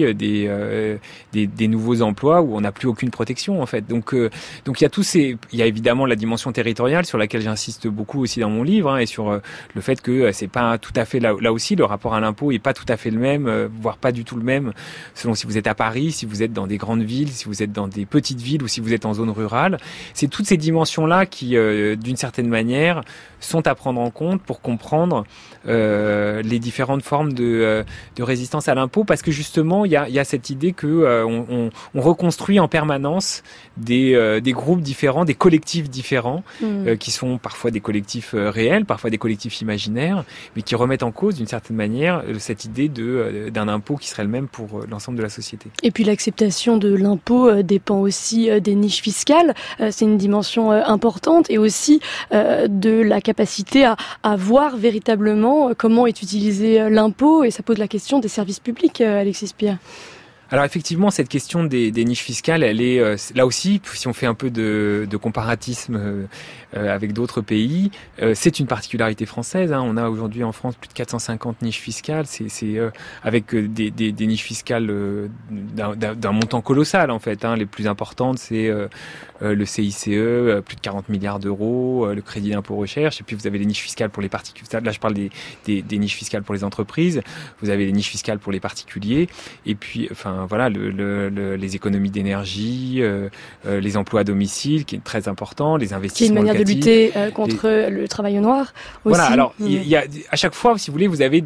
des nouveaux emplois où on n'a plus aucune protection en fait. Donc il y a évidemment la dimension territoriale sur laquelle j'insiste beaucoup aussi dans mon livre, et sur le fait que c'est pas tout à fait là aussi le rapport à l'impôt est pas tout à fait le même, voire pas du tout le même selon si vous êtes à Paris, si vous êtes dans des grandes villes, si vous êtes dans des petites villes ou si vous êtes en zone rurale. C'est toutes ces dimensions là qui d'une certaine manière sont à prendre en compte pour comprendre les différentes formes de résistance à l'impôt, parce que justement il y a cette idée que on reconstruit en permanence des groupes différents, des collectifs différents, qui sont parfois des collectifs réels, parfois des collectifs imaginaires, mais qui remettent en cause d'une certaine manière cette idée d'un impôt qui serait le même pour l'ensemble de la société. Et puis l'acceptation de l'impôt dépend aussi des niches fiscales, c'est une dimension importante, et aussi de la capacité à voir véritablement comment est utilisé l'impôt, et ça pose la question des services publics, Alexis Spire. Alors effectivement, cette question des niches fiscales, elle est là aussi, si on fait un peu de comparatisme avec d'autres pays, c'est une particularité française. On a aujourd'hui en France plus de 450 niches fiscales. C'est avec des niches fiscales d'un montant colossal en fait. Les plus importantes, c'est le CICE, plus de 40 milliards d'euros, le crédit d'impôt recherche. Et puis vous avez les niches fiscales pour les particuliers. Là, je parle des niches fiscales pour les entreprises. Vous avez les niches fiscales pour les particuliers. Et puis, voilà, les économies d'énergie, les emplois à domicile, qui est très important, les investissements locatifs. Qui est une manière de lutter contre le travail au noir aussi. Voilà, alors il y a à chaque fois, si vous voulez, vous avez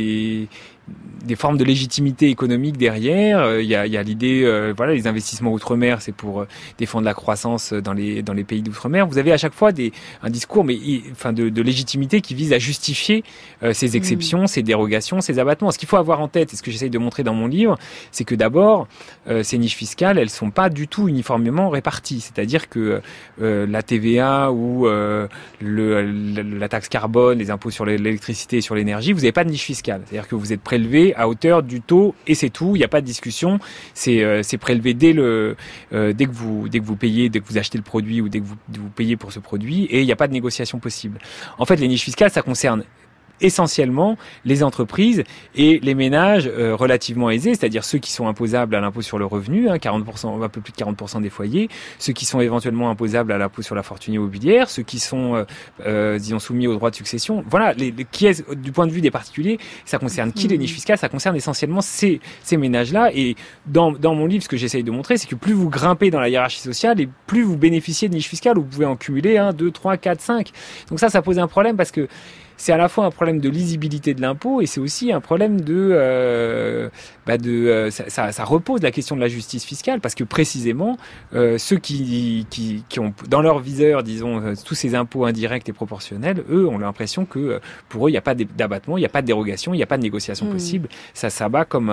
des formes de légitimité économique derrière. Il y a l'idée, voilà, les investissements outre-mer, c'est pour défendre la croissance dans les pays d'outre-mer. Vous avez à chaque fois un discours, de légitimité qui vise à justifier ces exceptions, ces dérogations, ces abattements. Ce qu'il faut avoir en tête, et ce que j'essaye de montrer dans mon livre, c'est que d'abord, ces niches fiscales, elles sont pas du tout uniformément réparties. C'est-à-dire que la TVA ou la taxe carbone, les impôts sur l'électricité et sur l'énergie, vous n'avez pas de niche fiscale. C'est-à-dire que vous êtes prélevé à hauteur du taux et c'est tout. Il n'y a pas de discussion. C'est prélevé dès que vous payez, dès que vous achetez le produit ou dès que vous payez pour ce produit, et il n'y a pas de négociation possible. En fait, les niches fiscales, ça concerne essentiellement les entreprises et les ménages relativement aisés, c'est-à-dire ceux qui sont imposables à l'impôt sur le revenu, 40%, un peu plus de 40% des foyers, ceux qui sont éventuellement imposables à l'impôt sur la fortune immobilière, ceux qui sont, disons, soumis aux droits de succession. Voilà, qui est, du point de vue des particuliers, ça concerne qui les niches fiscales? Ça concerne essentiellement ces ménages-là. Et dans mon livre, ce que j'essaye de montrer, c'est que plus vous grimpez dans la hiérarchie sociale et plus vous bénéficiez de niches fiscales, vous pouvez en cumuler 1, 2, 3, 4, 5. Donc ça pose un problème parce que c'est à la fois un problème de lisibilité de l'impôt et c'est aussi un problème ça repose la question de la justice fiscale parce que précisément ceux qui ont dans leur viseur, disons, tous ces impôts indirects et proportionnels, eux ont l'impression que pour eux il n'y a pas d'abattement, il n'y a pas de dérogation, il n'y a pas de négociation possible. Ça s'abat comme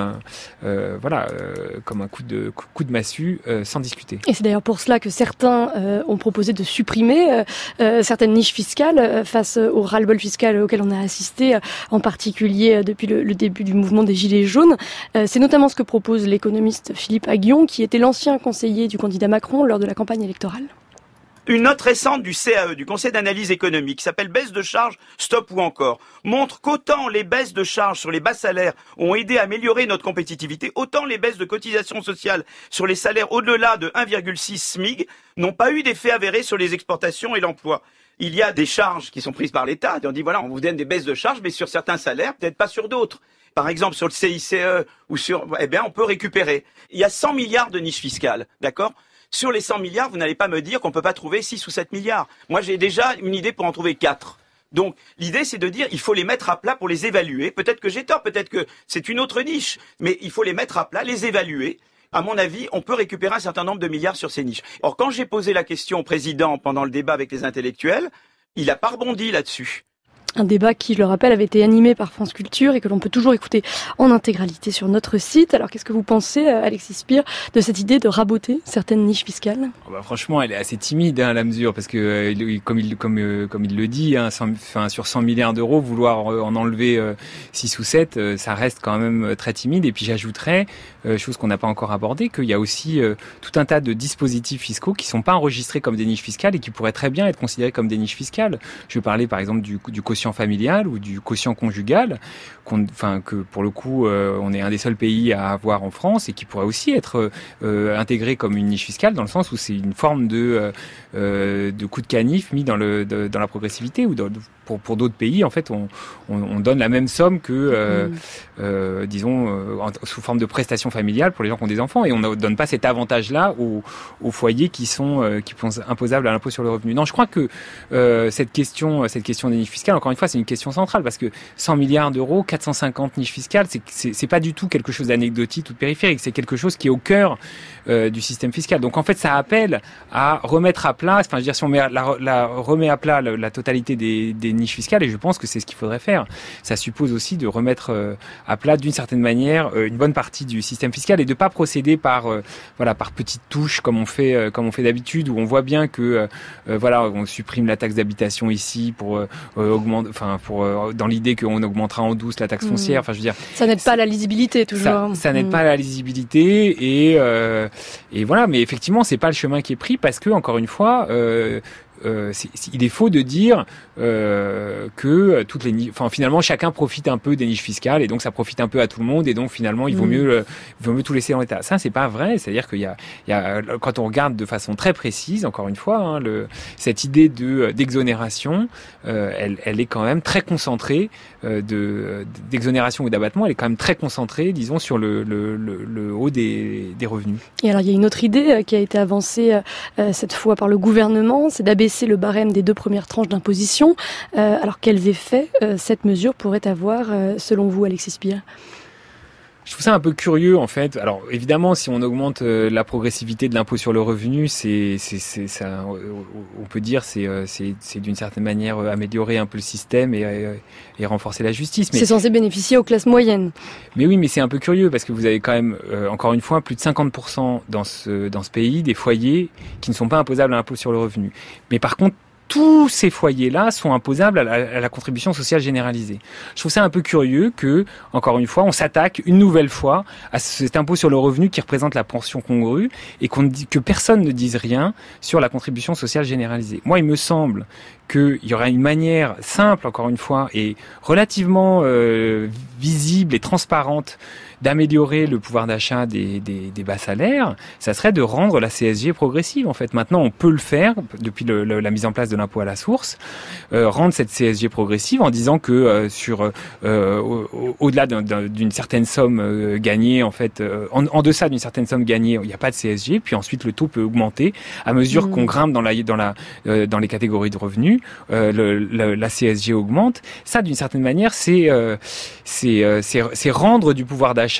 comme un coup de massue sans discuter. Et c'est d'ailleurs pour cela que certains ont proposé de supprimer certaines niches fiscales face au ras-le-bol fiscal auquel on a assisté, en particulier depuis le début du mouvement des Gilets jaunes. C'est notamment ce que propose l'économiste Philippe Aghion, qui était l'ancien conseiller du candidat Macron lors de la campagne électorale. Une note récente du CAE, du Conseil d'analyse économique, qui s'appelle baisse de charges, stop ou encore, montre qu'autant les baisses de charges sur les bas salaires ont aidé à améliorer notre compétitivité, autant les baisses de cotisations sociales sur les salaires au-delà de 1,6 SMIC n'ont pas eu d'effet avéré sur les exportations et l'emploi. Il y a des charges qui sont prises par l'État. On dit voilà, on vous donne des baisses de charges, mais sur certains salaires, peut-être pas sur d'autres. Par exemple, sur le CICE ou sur, on peut récupérer. Il y a 100 milliards de niches fiscales, d'accord ? Sur les 100 milliards, vous n'allez pas me dire qu'on peut pas trouver 6 ou 7 milliards. Moi, j'ai déjà une idée pour en trouver 4. Donc, l'idée, c'est de dire, il faut les mettre à plat pour les évaluer. Peut-être que j'ai tort, peut-être que c'est une autre niche, mais il faut les mettre à plat, les évaluer. À mon avis, on peut récupérer un certain nombre de milliards sur ces niches. Or, quand j'ai posé la question au président pendant le débat avec les intellectuels, il n'a pas rebondi là-dessus. Un débat qui, je le rappelle, avait été animé par France Culture et que l'on peut toujours écouter en intégralité sur notre site. Alors, qu'est-ce que vous pensez, Alexis Spire, de cette idée de raboter certaines niches fiscales ? Franchement, elle est assez timide, la mesure, parce que, comme il le dit, sur 100 milliards d'euros, vouloir en enlever 6 ou 7, ça reste quand même très timide. Et puis, j'ajouterais, chose qu'on n'a pas encore abordée, qu'il y a aussi tout un tas de dispositifs fiscaux qui sont pas enregistrés comme des niches fiscales et qui pourraient très bien être considérés comme des niches fiscales. Je parlais, par exemple, du quotient familial ou du quotient conjugal, que pour le coup on est un des seuls pays à avoir en France et qui pourrait aussi être intégré comme une niche fiscale dans le sens où c'est une forme de coup de canif mis dans la progressivité ou pour d'autres pays en fait on donne la même somme que disons sous forme de prestation familiale pour les gens qui ont des enfants et on ne donne pas cet avantage là aux foyers qui sont imposables à l'impôt sur le revenu. Non, je crois que cette question des niches fiscales, encore une fois, c'est une question centrale parce que 100 milliards d'euros, 450 niches fiscales, c'est pas du tout quelque chose d'anecdotique ou de périphérique, c'est quelque chose qui est au cœur du système fiscal. Donc en fait, ça appelle à remettre à plat, enfin je veux dire, si on remet à plat la totalité des niches fiscales, et je pense que c'est ce qu'il faudrait faire. Ça suppose aussi de remettre à plat d'une certaine manière une bonne partie du système fiscal et de pas procéder par petites touches comme on fait d'habitude, où on voit bien que on supprime la taxe d'habitation ici pour dans l'idée qu'on augmentera en douce la taxe foncière. Enfin, je veux dire, ça n'aide pas à la lisibilité toujours. Ça n'aide pas à la lisibilité et voilà. Mais effectivement, c'est pas le chemin qui est pris parce que encore une fois. Il est faux de dire que toutes les finalement chacun profite un peu des niches fiscales et donc ça profite un peu à tout le monde et donc finalement il vaut mieux tout laisser en l'état. Ça c'est pas vrai, c'est-à-dire qu'il y a quand on regarde de façon très précise, encore une fois, cette idée d'exonération, elle est quand même très concentrée d'exonération ou d'abattement, elle est quand même très concentrée, disons, sur le haut des revenus. Et alors il y a une autre idée qui a été avancée cette fois par le gouvernement, c'est d'abaisser le barème des 2 premières tranches d'imposition. Alors quels effets cette mesure pourrait avoir selon vous, Alexis Spire ? Je trouve ça un peu curieux en fait. Alors évidemment, si on augmente la progressivité de l'impôt sur le revenu, c'est ça, on peut dire c'est d'une certaine manière améliorer un peu le système et renforcer la justice. Mais c'est censé bénéficier aux classes moyennes. Mais oui, mais c'est un peu curieux parce que vous avez quand même encore une fois plus de 50% dans ce pays des foyers qui ne sont pas imposables à l'impôt sur le revenu. Mais par contre, tous ces foyers-là sont imposables à la contribution sociale généralisée. Je trouve ça un peu curieux que, encore une fois, on s'attaque une nouvelle fois à cet impôt sur le revenu qui représente la pension congrue et que personne ne dise rien sur la contribution sociale généralisée. Moi, il me semble qu'il y aura une manière simple, encore une fois, et relativement visible et transparente d'améliorer le pouvoir d'achat des bas salaires, ça serait de rendre la CSG progressive. En fait, maintenant, on peut le faire depuis la mise en place de l'impôt à la source, rendre cette CSG progressive en disant que au-delà d'une certaine somme gagnée, en fait, en deçà d'une certaine somme gagnée, il n'y a pas de CSG. Puis ensuite, le taux peut augmenter à mesure qu'on grimpe dans les catégories de revenus. La CSG augmente. Ça, d'une certaine manière, c'est rendre du pouvoir d'achat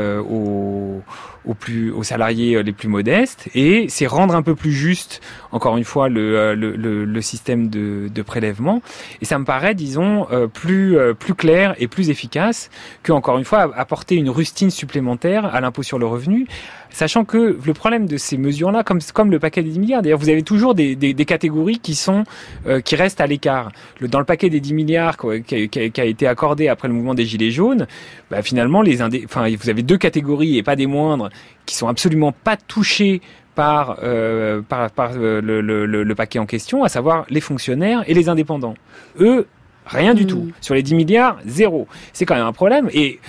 aux salariés les plus modestes, et c'est rendre un peu plus juste, encore une fois, le système de prélèvement. Et ça me paraît, disons, plus clair et plus efficace que, encore une fois, apporter une rustine supplémentaire à l'impôt sur le revenu. Sachant que le problème de ces mesures-là, comme le paquet des 10 milliards, d'ailleurs, vous avez toujours des catégories qui restent à l'écart. Dans le paquet des 10 milliards qui a été accordé après le mouvement des Gilets jaunes, finalement, vous avez deux catégories, et pas des moindres, qui sont absolument pas touchées par le paquet en question, à savoir les fonctionnaires et les indépendants. Eux, rien du tout. Sur les 10 milliards, zéro. C'est quand même un problème. Et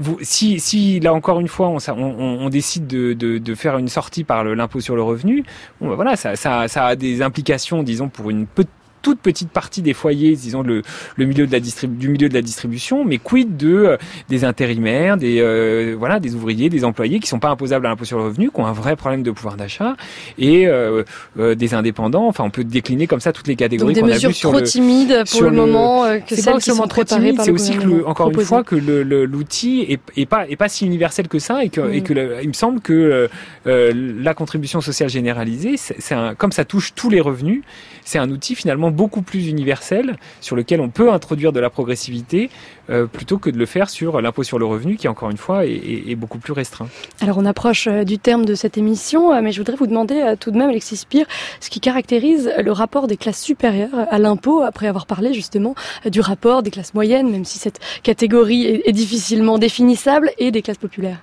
si là encore une fois on décide de faire une sortie par l'impôt sur le revenu, voilà, ça a des implications, disons, pour une toute petite partie des foyers, disons du milieu de la distribution, mais quid des intérimaires, des ouvriers, des employés qui sont pas imposables à l'impôt sur le revenu, qui ont un vrai problème de pouvoir d'achat, et des indépendants. Enfin, on peut décliner comme ça toutes les catégories qu'on a vues sur trop timides pour le moment, que celles qui sont préparées par le gouvernement. C'est aussi encore une fois que l'outil est pas si universel que ça, et que il me semble que la contribution sociale généralisée, comme ça touche tous les revenus, c'est un outil finalement beaucoup plus universel sur lequel on peut introduire de la progressivité plutôt que de le faire sur l'impôt sur le revenu qui, encore une fois, est beaucoup plus restreint. Alors on approche du terme de cette émission, mais je voudrais vous demander tout de même, Alexis Spire, ce qui caractérise le rapport des classes supérieures à l'impôt, après avoir parlé justement du rapport des classes moyennes, même si cette catégorie est difficilement définissable, et des classes populaires.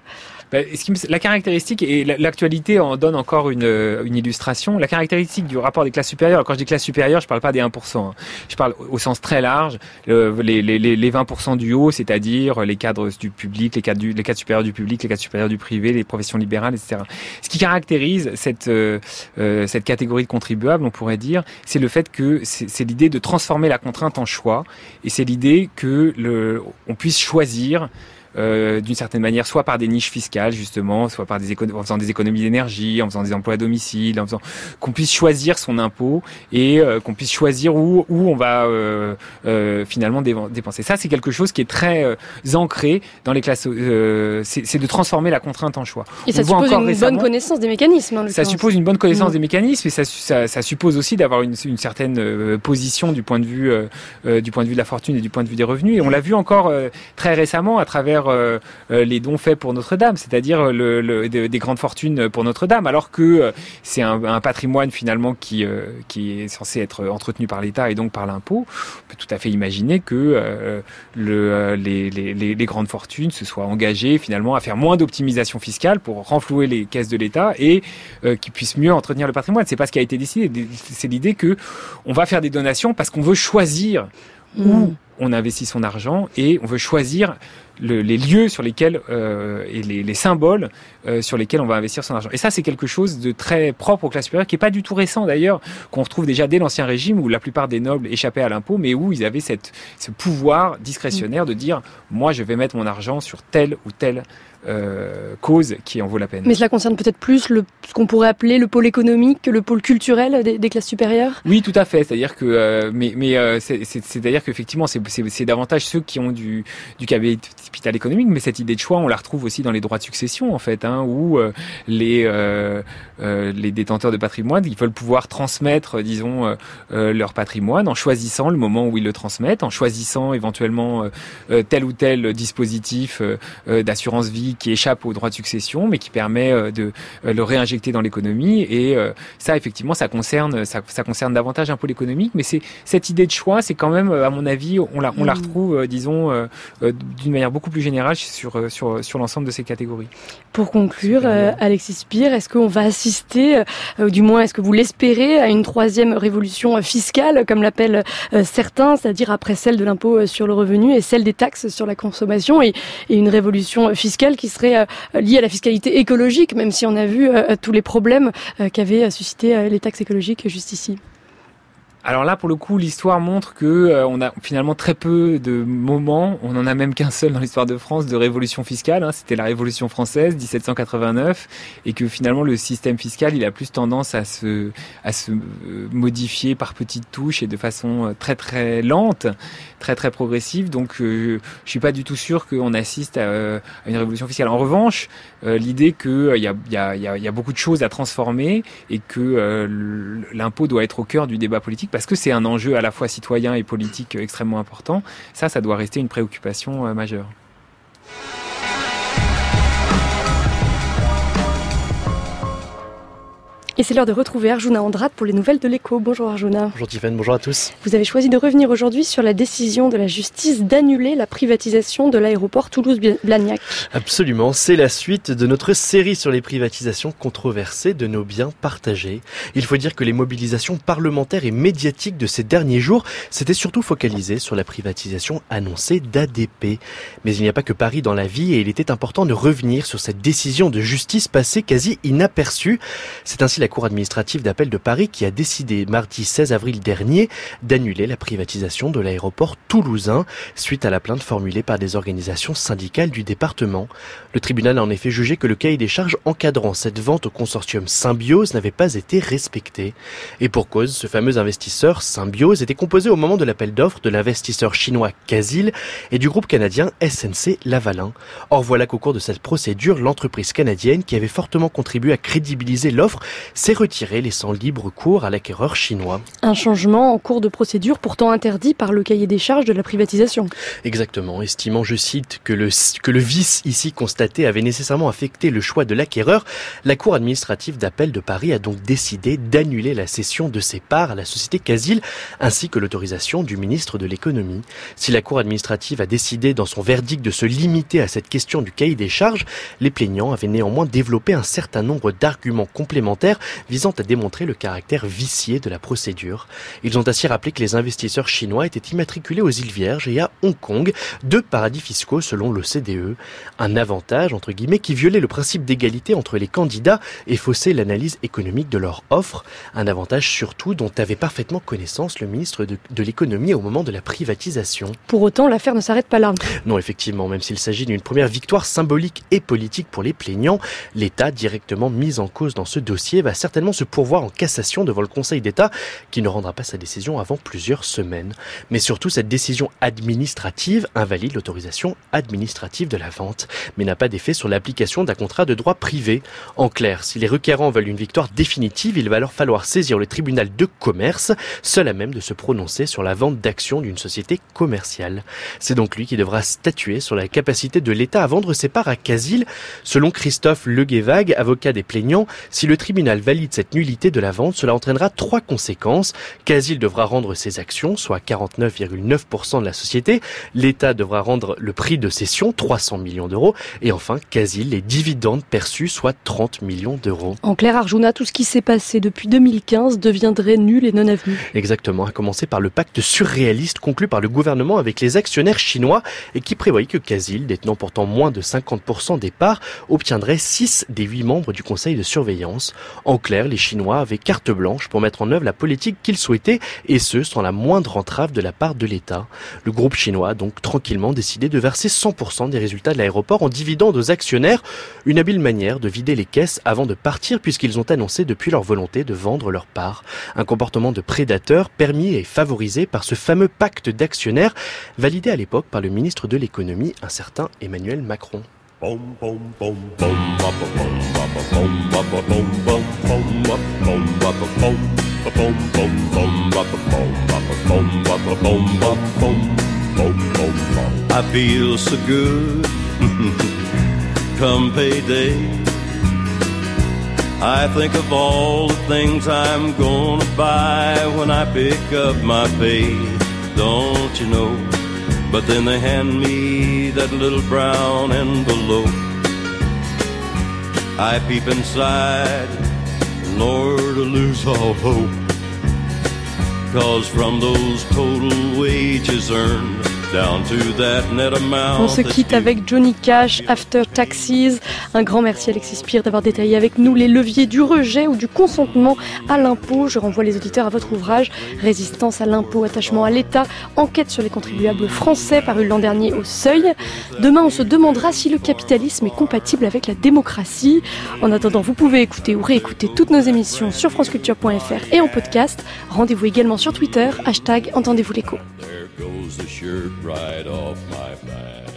La caractéristique, et l'actualité en donne encore une illustration, la caractéristique du rapport des classes supérieures, quand je dis classes supérieures, je parle pas des 1%, je parle au sens très large, les 20% du haut, c'est-à-dire les cadres du public, les cadres supérieurs du public, les cadres supérieurs du privé, les professions libérales, etc. Ce qui caractérise cette catégorie de contribuables, on pourrait dire, c'est le fait que c'est l'idée de transformer la contrainte en choix, et c'est l'idée que on puisse choisir d'une certaine manière, soit par des niches fiscales justement, soit par en faisant des économies d'énergie, en faisant des emplois à domicile, qu'on puisse choisir son impôt, et qu'on puisse choisir où on va finalement dépenser. Ça, c'est quelque chose qui est très ancré dans les classes. C'est de transformer la contrainte en choix. Et ça suppose une bonne connaissance des mécanismes. Ça suppose une bonne connaissance des mécanismes, et ça suppose aussi d'avoir une certaine position du point de vue de la fortune et du point de vue des revenus. Et on l'a vu encore très récemment à travers les dons faits pour Notre-Dame, c'est-à-dire des grandes fortunes pour Notre-Dame, alors que c'est un patrimoine finalement qui est censé être entretenu par l'État et donc par l'impôt. On peut tout à fait imaginer que les grandes fortunes se soient engagées finalement à faire moins d'optimisation fiscale pour renflouer les caisses de l'État, et qu'ils puissent mieux entretenir le patrimoine. C'est pas ce qui a été décidé. C'est l'idée que on va faire des donations parce qu'on veut choisir où on investit son argent, et on veut choisir les lieux sur lesquels et les symboles sur lesquels on va investir son argent. Et ça, c'est quelque chose de très propre aux classes supérieures, qui est pas du tout récent d'ailleurs, qu'on retrouve déjà dès l'Ancien Régime, où la plupart des nobles échappaient à l'impôt, mais où ils avaient ce pouvoir discrétionnaire de dire « moi, je vais mettre mon argent sur telle ou telle cause qui en vaut la peine ». Mais cela concerne peut-être plus ce qu'on pourrait appeler le pôle économique que le pôle culturel des classes supérieures. Oui, tout à fait. C'est-à-dire que, c'est-à-dire qu'effectivement, c'est davantage ceux qui ont du capital économique, mais cette idée de choix, on la retrouve aussi dans les droits de succession, en fait, où les détenteurs de patrimoine, ils veulent pouvoir transmettre, disons, leur patrimoine en choisissant le moment où ils le transmettent, en choisissant éventuellement tel ou tel dispositif d'assurance vie qui échappe aux droits de succession, mais qui permet de le réinjecter dans l'économie. Et ça, effectivement, ça concerne davantage un pôle économique. Mais cette idée de choix, c'est quand même, à mon avis, on la retrouve, disons, d'une manière beaucoup plus générale sur l'ensemble de ces catégories. Pour conclure, Alexis Spire, est-ce qu'on va assister, ou du moins est-ce que vous l'espérez, à une troisième révolution fiscale, comme l'appellent certains, c'est-à-dire après celle de l'impôt sur le revenu et celle des taxes sur la consommation, et une révolution fiscale qui serait liée à la fiscalité écologique, même si on a vu tous les problèmes qu'avaient suscité les taxes écologiques juste ici? Alors là, pour le coup, l'histoire montre que on a finalement très peu de moments, on en a même qu'un seul dans l'histoire de France, de révolution fiscale. C'était la Révolution française, 1789, et que finalement le système fiscal, il a plus tendance à se modifier par petites touches et de façon très très lente, très très progressive. Donc je suis pas du tout sûr qu'on assiste à une révolution fiscale. En revanche, l'idée qu'il y a beaucoup de choses à transformer et que l'impôt doit être au cœur du débat politique, parce que c'est un enjeu à la fois citoyen et politique extrêmement important, ça doit rester une préoccupation majeure. Et c'est l'heure de retrouver Arjuna Andrade pour les nouvelles de l'Écho. Bonjour Arjuna. Bonjour Tiffaine, bonjour à tous. Vous avez choisi de revenir aujourd'hui sur la décision de la justice d'annuler la privatisation de l'aéroport Toulouse-Blagnac. Absolument, c'est la suite de notre série sur les privatisations controversées de nos biens partagés. Il faut dire que les mobilisations parlementaires et médiatiques de ces derniers jours s'étaient surtout focalisées sur la privatisation annoncée d'ADP. Mais il n'y a pas que Paris dans la vie et il était important de revenir sur cette décision de justice passée quasi inaperçue. C'est ainsi la Cour administrative d'appel de Paris qui a décidé mardi 16 avril dernier d'annuler la privatisation de l'aéroport toulousain suite à la plainte formulée par des organisations syndicales du département. Le tribunal a en effet jugé que le cahier des charges encadrant cette vente au consortium Symbiose n'avait pas été respecté. Et pour cause, ce fameux investisseur Symbiose était composé au moment de l'appel d'offres de l'investisseur chinois Casil et du groupe canadien SNC Lavalin. Or voilà qu'au cours de cette procédure, l'entreprise canadienne qui avait fortement contribué à crédibiliser l'offre s'est retiré, laissant libre cours à l'acquéreur chinois. Un changement en cours de procédure pourtant interdit par le cahier des charges de la privatisation. Exactement, estimant, je cite, que le vice ici constaté avait nécessairement affecté le choix de l'acquéreur, la Cour administrative d'appel de Paris a donc décidé d'annuler la cession de ses parts à la société Casil, ainsi que l'autorisation du ministre de l'économie. Si la Cour administrative a décidé dans son verdict de se limiter à cette question du cahier des charges, les plaignants avaient néanmoins développé un certain nombre d'arguments complémentaires visant à démontrer le caractère vicié de la procédure. Ils ont ainsi rappelé que les investisseurs chinois étaient immatriculés aux îles Vierges et à Hong Kong, deux paradis fiscaux selon l'OCDE. Un avantage, entre guillemets, qui violait le principe d'égalité entre les candidats et faussait l'analyse économique de leur offre. Un avantage surtout dont avait parfaitement connaissance le ministre de l'économie au moment de la privatisation. Pour autant, l'affaire ne s'arrête pas là. Non, effectivement, même s'il s'agit d'une première victoire symbolique et politique pour les plaignants, l'État, directement mis en cause dans ce dossier, va certainement se pourvoir en cassation devant le Conseil d'État qui ne rendra pas sa décision avant plusieurs semaines. Mais surtout, cette décision administrative invalide l'autorisation administrative de la vente, mais n'a pas d'effet sur l'application d'un contrat de droit privé. En clair, si les requérants veulent une victoire définitive, il va alors falloir saisir le tribunal de commerce, seul à même de se prononcer sur la vente d'actions d'une société commerciale. C'est donc lui qui devra statuer sur la capacité de l'État à vendre ses parts à Casil. Selon Christophe Leguévague, avocat des plaignants, si le tribunal valide cette nullité de la vente, cela entraînera trois conséquences. Casil devra rendre ses actions, soit 49,9% de la société. L'État devra rendre le prix de cession, 300 millions d'euros. Et enfin, Casil, les dividendes perçus, soit 30 millions d'euros. En clair, Arjuna, tout ce qui s'est passé depuis 2015 deviendrait nul et non avenu. Exactement, à commencer par le pacte surréaliste conclu par le gouvernement avec les actionnaires chinois et qui prévoyait que Casil, détenant pourtant moins de 50% des parts, obtiendrait 6 des 8 membres du conseil de surveillance. En clair, les Chinois avaient carte blanche pour mettre en œuvre la politique qu'ils souhaitaient, et ce, sans la moindre entrave de la part de l'État. Le groupe chinois a donc tranquillement décidé de verser 100% des résultats de l'aéroport en dividendes aux actionnaires, une habile manière de vider les caisses avant de partir puisqu'ils ont annoncé depuis leur volonté de vendre leurs parts. Un comportement de prédateur permis et favorisé par ce fameux pacte d'actionnaires, validé à l'époque par le ministre de l'économie, un certain Emmanuel Macron. I feel so good come payday. I think of all the things I'm gonna buy when I pick up my pay, don't you know? But then they hand me that little brown envelope. I peep inside, and Lord, I lose all hope. 'Cause from those total wages earned, on se quitte avec Johnny Cash, After Taxes. Un grand merci Alexis Spire d'avoir détaillé avec nous les leviers du rejet ou du consentement à l'impôt. Je renvoie les auditeurs à votre ouvrage Résistance à l'impôt, attachement à l'État, enquête sur les contribuables français, paru l'an dernier au Seuil. Demain, on se demandera si le capitalisme est compatible avec la démocratie. En attendant, vous pouvez écouter ou réécouter toutes nos émissions sur franceculture.fr et en podcast. Rendez-vous également sur Twitter, #Entendez-vous l'écho. Goes the shirt right off my back.